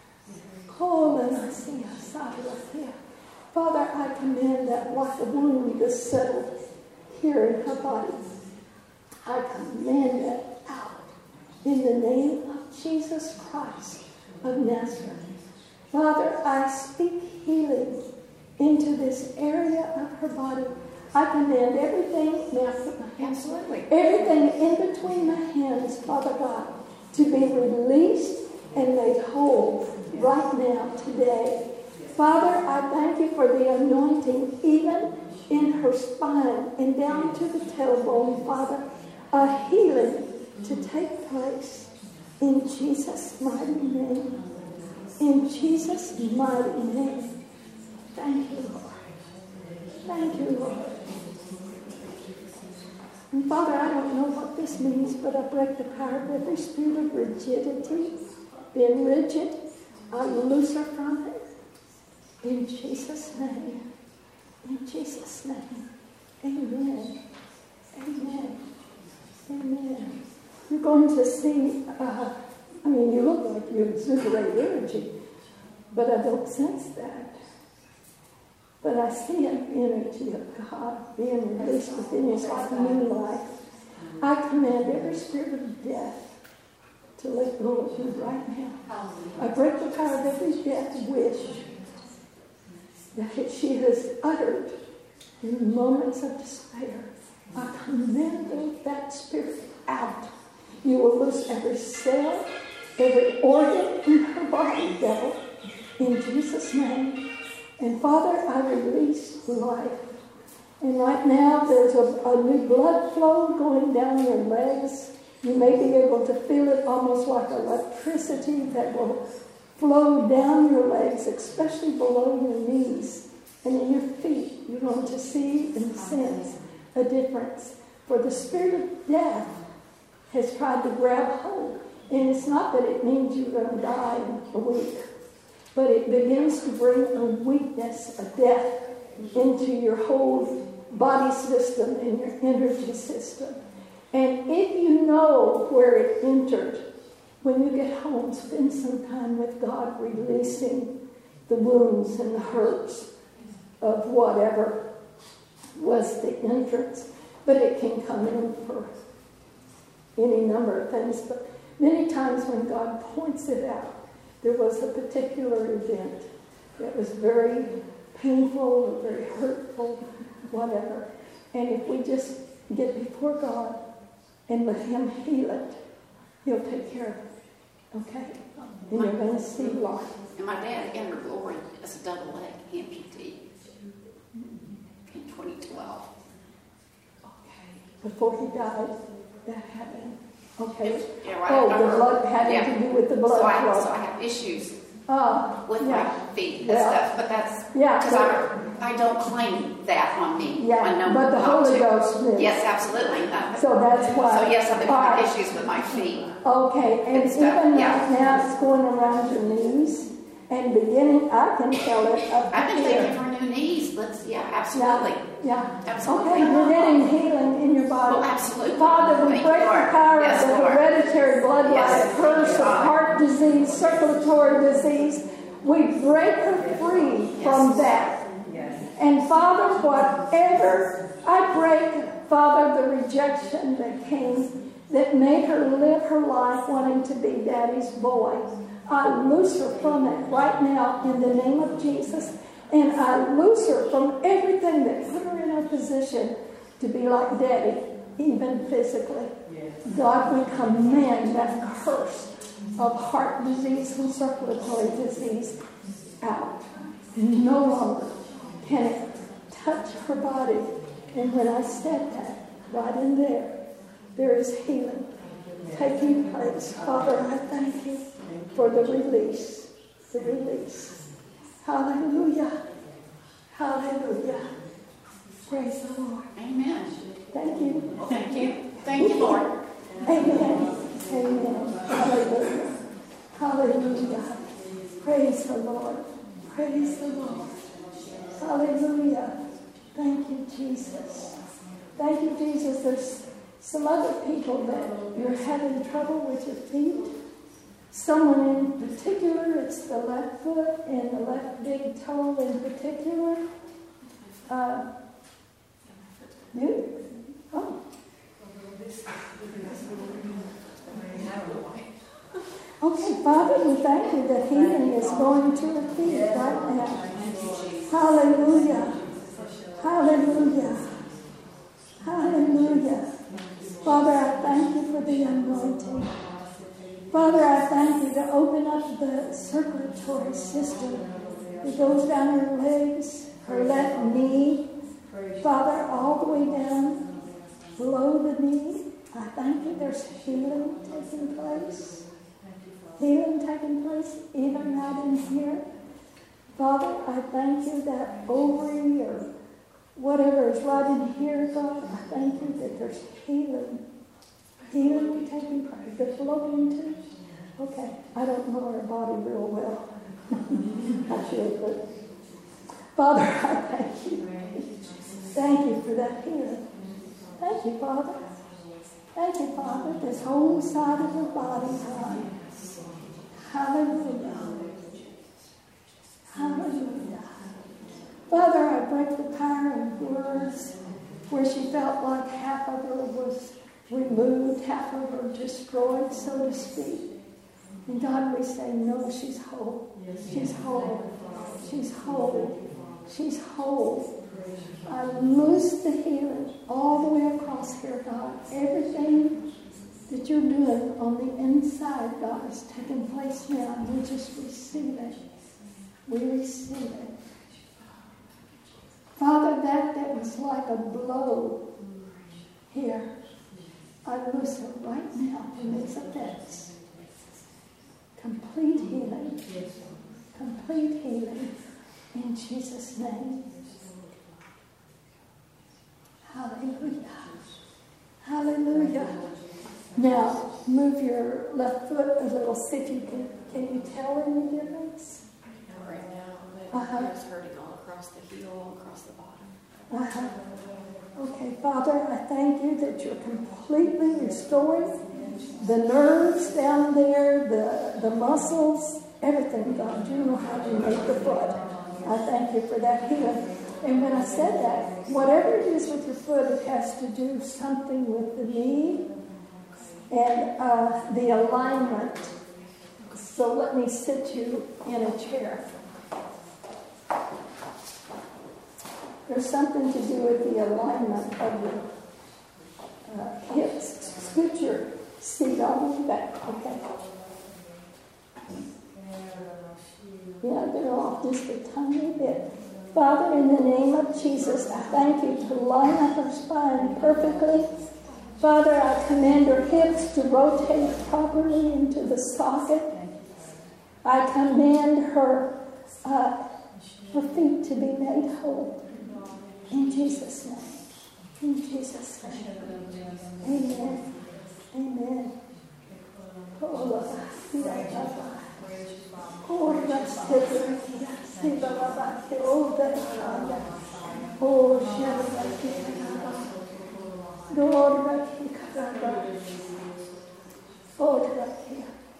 Father, I command that like a wound is settled here in her body. I command it out in the name of Jesus Christ of Nazareth. Father, I speak healing into this area of her body. I command everything, may I put my hands? Absolutely. Everything in between my hands, Father God, to be released and made whole right now, today. Father, I thank you for the anointing even in her spine and down to the tailbone, Father. A healing to take place in Jesus' mighty name. In Jesus' mighty name. Thank you, Lord. Thank you, Lord. And Father, I don't know what this means, but I break the power of every spirit of rigidity, being rigid. I loose her from it. In Jesus' name. In Jesus' name. Amen. Amen. Amen. You're going to see, uh, I mean, you look like you exuberate energy, but I don't sense that. But I see an energy of God being released within you. It's like new life. I command every spirit of death to let go of you right now. I break the power of every death wish that she has uttered in moments of despair. I command that spirit out. You will lose every cell, every organ in her body, devil, in Jesus' name. And Father, I release life. And right now, there's a, a new blood flow going down your legs. You may be able to feel it almost like electricity that will flow down your legs, especially below your knees and in your feet. You're going to see and sense a difference. For the spirit of death has tried to grab hold. And it's not that it means you're going to die in a week, but it begins to bring a weakness, a death, into your whole body system and your energy system. And if you know where it entered, when you get home, spend some time with God releasing the wounds and the hurts of whatever was the entrance. But it can come in for any number of things. But many times when God points it out, there was a particular event that was very painful or very hurtful, whatever. And if we just get before God and let Him heal it, He'll take care of it. Okay? And you're going to see life. And my dad entered glory as a double leg amputee in twenty twelve. Okay. Before he died, that happened. Okay. Yeah, right. Oh, Remember, the blood having yeah. to do with the blood so I, flow. so I have issues Uh, with yeah. my feet and Yeah. stuff, but that's Yeah, because I, I don't claim that on me. Yeah, I know but the not Holy to. Ghost knew. Yes, absolutely. Uh, So that's why. So yes, I've been All having right. issues with my feet. Okay, and and stuff, even yeah. right now it's going around your knees and beginning, I can tell it up I've been here. thinking for new knees. Let's, yeah, absolutely. Yeah. Absolutely. Okay, you're getting healing in your body. Well, absolutely. Father, we Thank break you, the Lord. power Yes, of the Lord. hereditary bloodline, Yes, curse of God. heart disease, circulatory disease. We break her free from Yes. that. And Father, whatever I break, Father, the rejection that came, that made her live her life wanting to be Daddy's boy, I loose her from it right now in the name of Jesus. And I loose her from everything that put her in a position to be like Daddy, even physically. God, we command that curse of heart disease and circulatory disease out. No longer can it touch her body. And when I said that, right in there, there is healing taking place. Father, I thank you for the release, the release. Hallelujah. Hallelujah. Praise the Lord. Amen. Thank you. Well, thank you. Thank you, Lord. Amen. Amen. Hallelujah. Hallelujah. Praise the Lord. Praise the Lord. Hallelujah. Thank you, Jesus. Thank you, Jesus. There's some other people that you're having trouble with your feet. Someone in particular, it's the left foot and the left big toe in particular. Uh, you? Oh. Okay, Father, we thank you that healing is going to your feet right now. Hallelujah. Hallelujah. Hallelujah. Father, I thank you for the anointing. Father, I thank you to open up the circulatory system that goes down her legs, her left knee. Father, all the way down below the knee. I thank you there's healing taking place. Healing taking place even right in here. Father, I thank you that ovary or whatever is right in here, God, I thank you that there's healing. Healing taking place. The fallopian tube. Okay, I don't know our body real well. I should, but Father, I thank you. Thank you for that healing. Thank you, Father. Thank you, Father. This whole side of her body, God. Hallelujah. Hallelujah. Father, I break the power in words where she felt like half of her was removed, half of her destroyed, so to speak. And God, we say, no, she's whole. She's whole. She's whole. She's whole. I loose the healing all the way across here, God. Everything that you're doing on the inside, God, is taking place now. And we just receive it. We receive it. Father, that that was like a blow here. I loose it right now from its effects. Complete healing. Complete healing. In Jesus' name. Hallelujah. Hallelujah. Now, move your left foot a little. See if you can. Can you tell any difference? Right now, Uh-huh. it's hurting all across the heel, all across the bottom. Uh-huh. Okay, Father, I thank you that you're completely restoring the nerves down there, the, the muscles, everything, God. You know how to make the foot. I thank you for that healing. And when I said that, whatever it is with your foot, it has to do something with the knee and uh, the alignment. So let me sit you in a chair. There's something to do with the alignment of your uh, hips. Scoot your seat all the way back. Okay. Yeah, they're off just a tiny bit. Father, in the name of Jesus, I thank you to line up her spine perfectly. Father, I command her hips to rotate properly into the socket. I command her, uh, her feet to be made whole. In Jesus' name. In Jesus' name. Amen. Amen. Oh, Oh, that's it. Oh, that's Oh, Oh,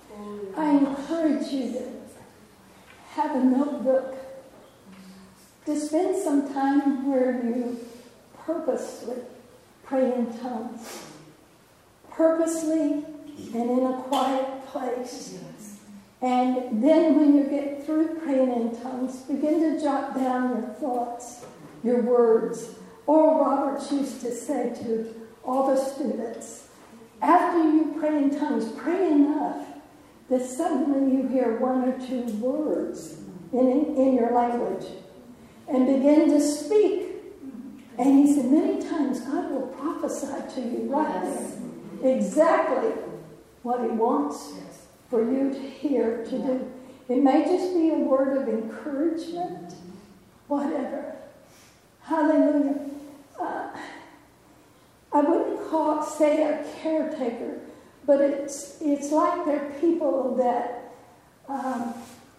I encourage you to have a notebook. This spend some time where you purposely pray in tongues. Purposely and in a quiet place. And then when you get through praying in tongues, begin to jot down your thoughts, your words. Oral Roberts used to say to all the students, after you pray in tongues, pray enough that suddenly you hear one or two words in, in your language and begin to speak. And he said, many times God will prophesy to you right there exactly what he wants for you to hear, to do. It may just be a word of encouragement, whatever. Hallelujah. Uh, I wouldn't call it, say a caretaker, but it's it's like they're people that um,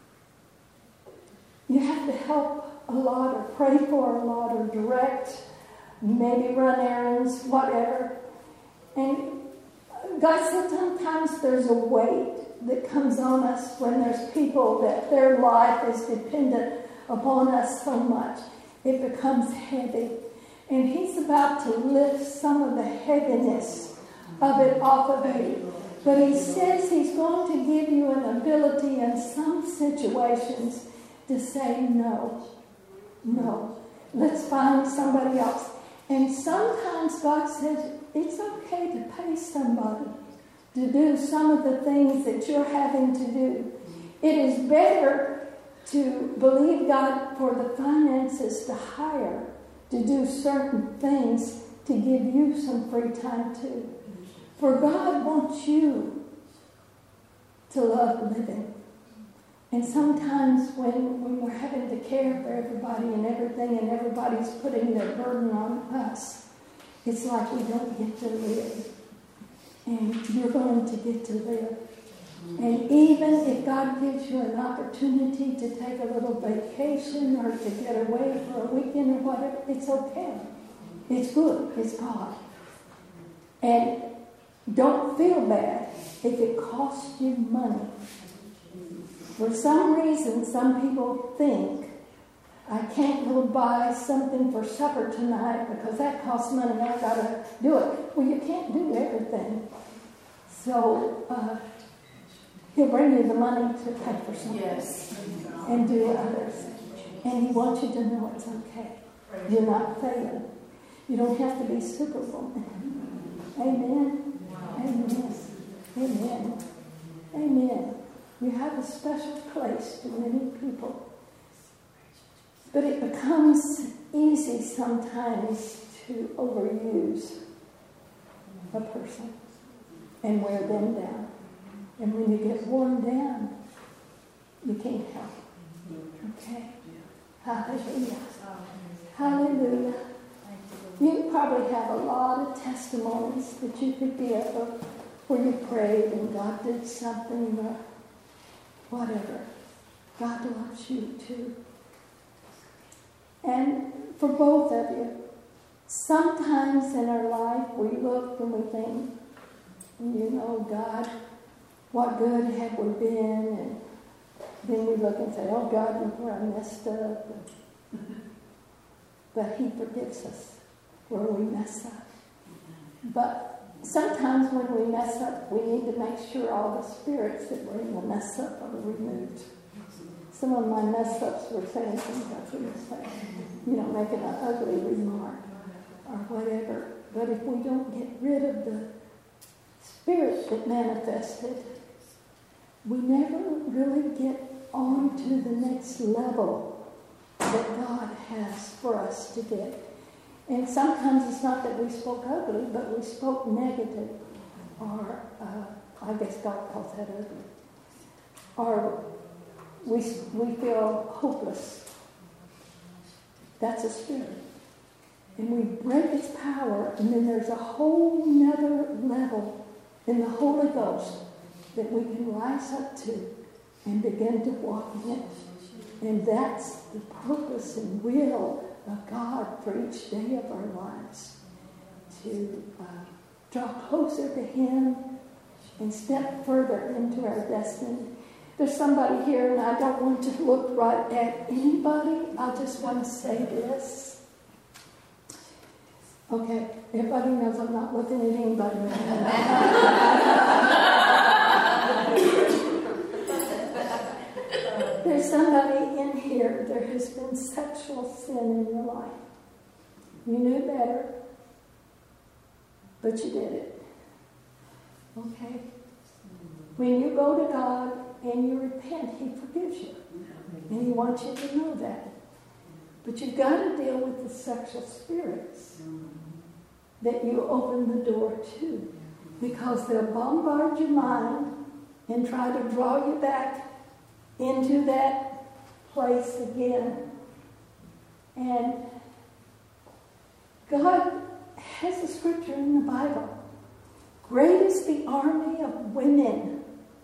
you have to help a lot or pray for a lot or direct, maybe run errands, whatever. And God said sometimes there's a weight that comes on us when there's people that their life is dependent upon us so much. It becomes heavy. And he's about to lift some of the heaviness of it off of you. But he says he's going to give you an ability in some situations to say no. No. Let's find somebody else. And sometimes God says it's okay to pay somebody to do some of the things that you're having to do. It is better to believe God for the finances to hire, to do certain things, to give you some free time too. For God wants you to love living. And sometimes when, when we're having to care for everybody and everything and everybody's putting their burden on us, it's like we don't get to live. And you're going to get to live. And even if God gives you an opportunity to take a little vacation or to get away for a weekend or whatever, it's okay. It's good. It's God. And don't feel bad if it costs you money. For some reason, some people think, I can't go buy something for supper tonight because that costs money. I've got to do it. Well, you can't do everything. So uh, he'll bring you the money to pay for something. Yes. And do others. And he wants you to know it's okay. You're not failing. You don't have to be superwoman. Amen. Amen. Amen. Amen. You have a special place to many people. But it becomes easy sometimes to overuse a person and wear them down. And when you get worn down, you can't help. Okay? Hallelujah. Hallelujah. You probably have a lot of testimonies that you could give of where you prayed and God did something or whatever. God loves you too. And for both of you, sometimes in our life we look and we think, you know, God, what good have we been? And then we look and say, oh God, look where I messed up. But he forgives us where we mess up. But sometimes when we mess up, we need to make sure all the spirits that were in the mess up are removed. Some of my mess ups were saying things I shouldn't say. You know, making an ugly remark or whatever. But if we don't get rid of the spirit that manifested, we never really get on to the next level that God has for us to get. And sometimes it's not that we spoke ugly, but we spoke negative, or uh, I guess God calls that ugly. Or we we feel hopeless. That's a spirit. And we break its power, and then there's a whole nother level in the Holy Ghost that we can rise up to and begin to walk in it. And that's the purpose and will of God for each day of our lives. To uh, draw closer to Him and step further into our destiny. There's somebody here, and I don't want to look right at anybody. I just want to say this. Okay, everybody knows I'm not looking at anybody right now. There's somebody in here, there has been sexual sin in your life. You knew better, but you did it. Okay? When you go to God and you repent, He forgives you. And He wants you to know that. But you've got to deal with the sexual spirits that you open the door to. Because they'll bombard your mind and try to draw you back into that place again. And God has a scripture in the Bible. Great is the army of women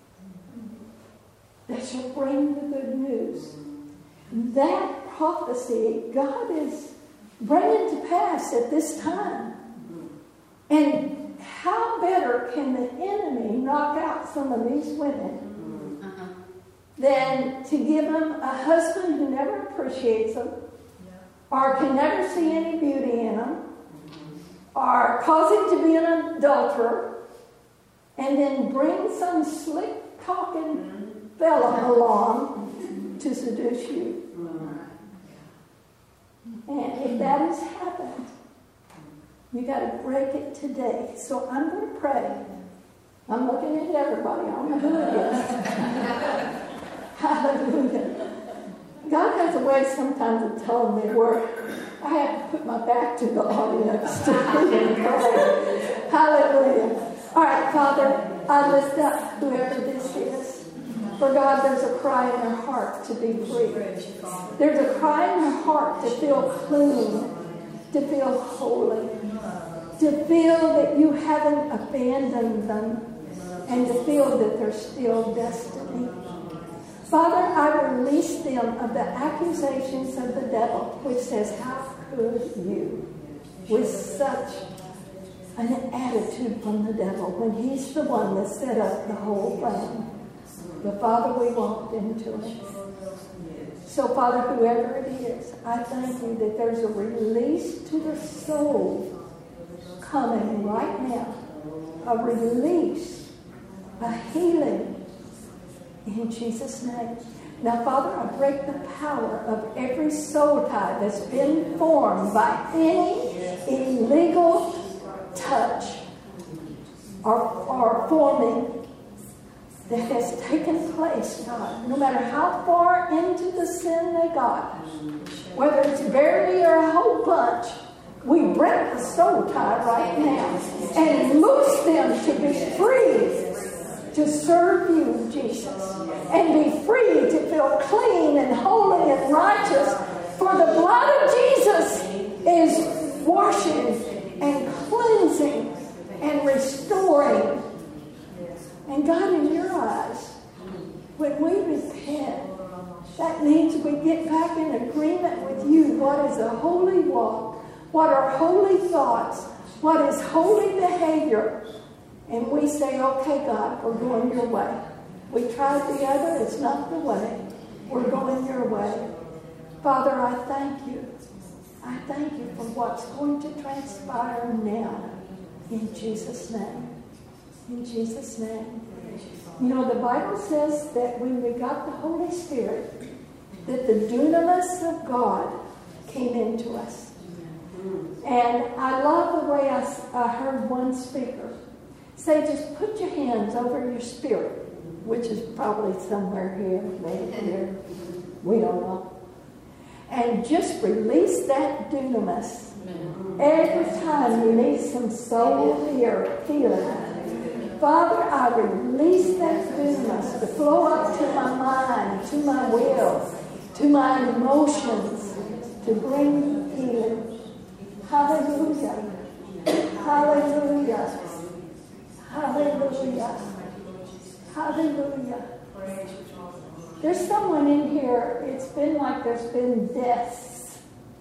that shall bring the good news. That prophecy God is bringing to pass at this time. And how better can the enemy knock out some of these women uh-huh. than to give them a husband who never appreciates them, or can never see any beauty in them, or cause him to be an adulterer, and then bring some slick-talking fella along to seduce you. And if that has happened, you got to break it today. So I'm going to pray. I'm looking at everybody. I don't know who it is. Hallelujah. God has a way sometimes of telling me where I have to put my back to the audience to pray. Hallelujah. All right, Father, I lift up whoever this is. For God, there's a cry in their heart to be free. There's a cry in their heart to feel clean, to feel holy, to feel that you haven't abandoned them, and to feel that there's still destiny. Father, I release them of the accusations of the devil, which says, how could you, with such an attitude from the devil, when he's the one that set up the whole thing. But Father, we walked into it. So Father, whoever it is, I thank you that there's a release to the soul coming right now. A release, a healing in Jesus' name. Now, Father, I break the power of every soul tie that's been formed by any illegal touch or, or forming that has taken place, God. No matter how far into the sin they got, whether it's barely or a whole bunch, we break the soul tie right now and loose them to be free to serve you, Jesus, and be free to feel clean and holy and righteous. For the blood of Jesus is washing and cleansing and restoring. And God, in your eyes, when we repent, that means we get back in agreement with you. What is a holy walk? What are holy thoughts? What is holy behavior? And we say, okay, God, we're going your way. We tried the other, it's not the way. We're going your way. Father, I thank you. I thank you for what's going to transpire now. In Jesus' name. In Jesus' name. You know, the Bible says that when we got the Holy Spirit, that the dunamis of God came into us. And I love the way I, I heard one speaker say, just put your hands over your spirit, which is probably somewhere here, maybe here, we don't know. And just release that dunamis. Every time you need some soul healing. Father, I release that dunamis to flow up to my mind, to my will, to my emotions, to bring healing. Hallelujah. Hallelujah. Hallelujah. Hallelujah. There's someone in here, it's been like there's been deaths.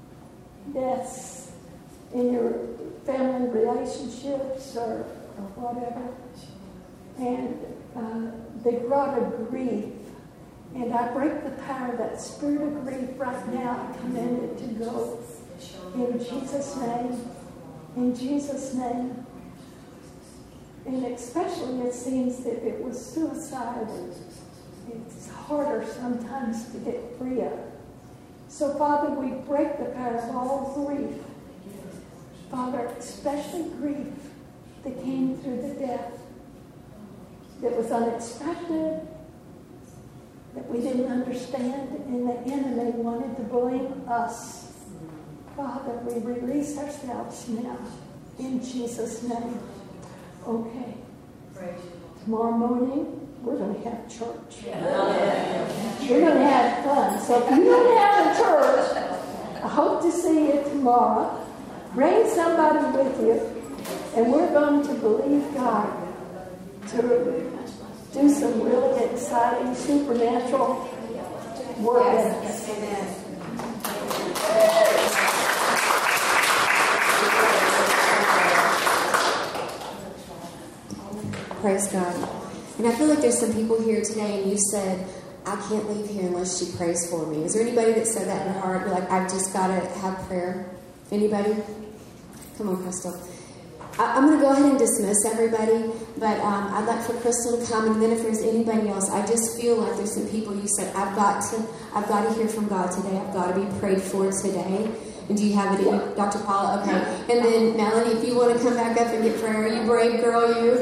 Deaths in your family relationships or, or whatever. And uh, they brought a grief And I break the power of that spirit of grief right now. I command it to go. In Jesus' name. In Jesus' name. And especially it seems that it was suicide. It's harder sometimes to get free of. So, Father, we break the power of all grief. Father, especially grief that came through the death, that was unexpected, that we didn't understand, and the enemy wanted to blame us. Father, we release ourselves now in Jesus' name. Okay. Tomorrow morning, we're going to have church. We're going to have fun. So if you don't have a church, I hope to see you tomorrow. Bring somebody with you, and we're going to believe God to do some really exciting supernatural work in us. Praise God. And I feel like there's some people here today, and you said, I can't leave here unless she prays for me. Is there anybody that said that in their heart? You're like, I've just got to have prayer. Anybody? Come on, Crystal. I, I'm going to go ahead and dismiss everybody, but um, I'd like for Crystal to come, and then if there's anybody else, I just feel like there's some people you said, I've got to, I've got to hear from God today. I've got to be prayed for today. And do you have it in Doctor Paula? Okay. And then Melanie, if you want to come back up and get prayer, you brave girl, you.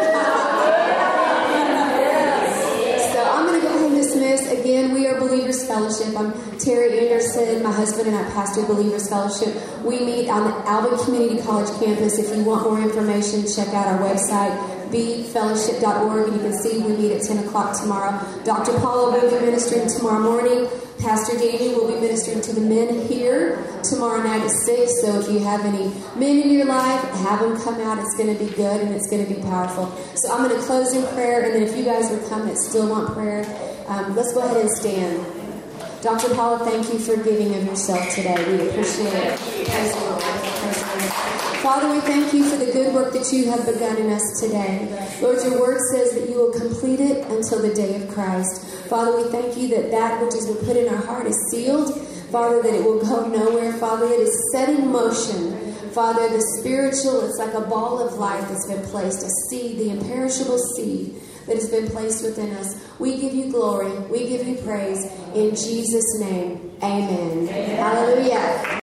So I'm going to go ahead and dismiss. Again, we are Believers Fellowship. I'm Terry Anderson. My husband and I pastor Believers Fellowship. We meet on the Alvin Community College campus. If you want more information, check out our website, b fellowship dot org, and you can see we meet at ten o'clock tomorrow. Doctor Paula will be ministering tomorrow morning. Pastor Daniel will be ministering to the men here tomorrow night at six. So if you have any men in your life, have them come out. It's going to be good and it's going to be powerful. So I'm going to close in prayer, and then if you guys would come that still want prayer, um, let's go ahead and stand. Doctor Paula, thank you for giving of yourself today. We appreciate it. Praise the Lord. Praise the Lord. Father, we thank you for the good work that you have begun in us today. Lord, your word says that you will complete it until the day of Christ. Father, we thank you that that which has been put in our heart is sealed. Father, that it will go nowhere. Father, it is set in motion. Father, the spiritual, it's like a ball of life that's been placed, a seed, the imperishable seed that has been placed within us. We give you glory. We give you praise. In Jesus' name, amen. Amen. Hallelujah.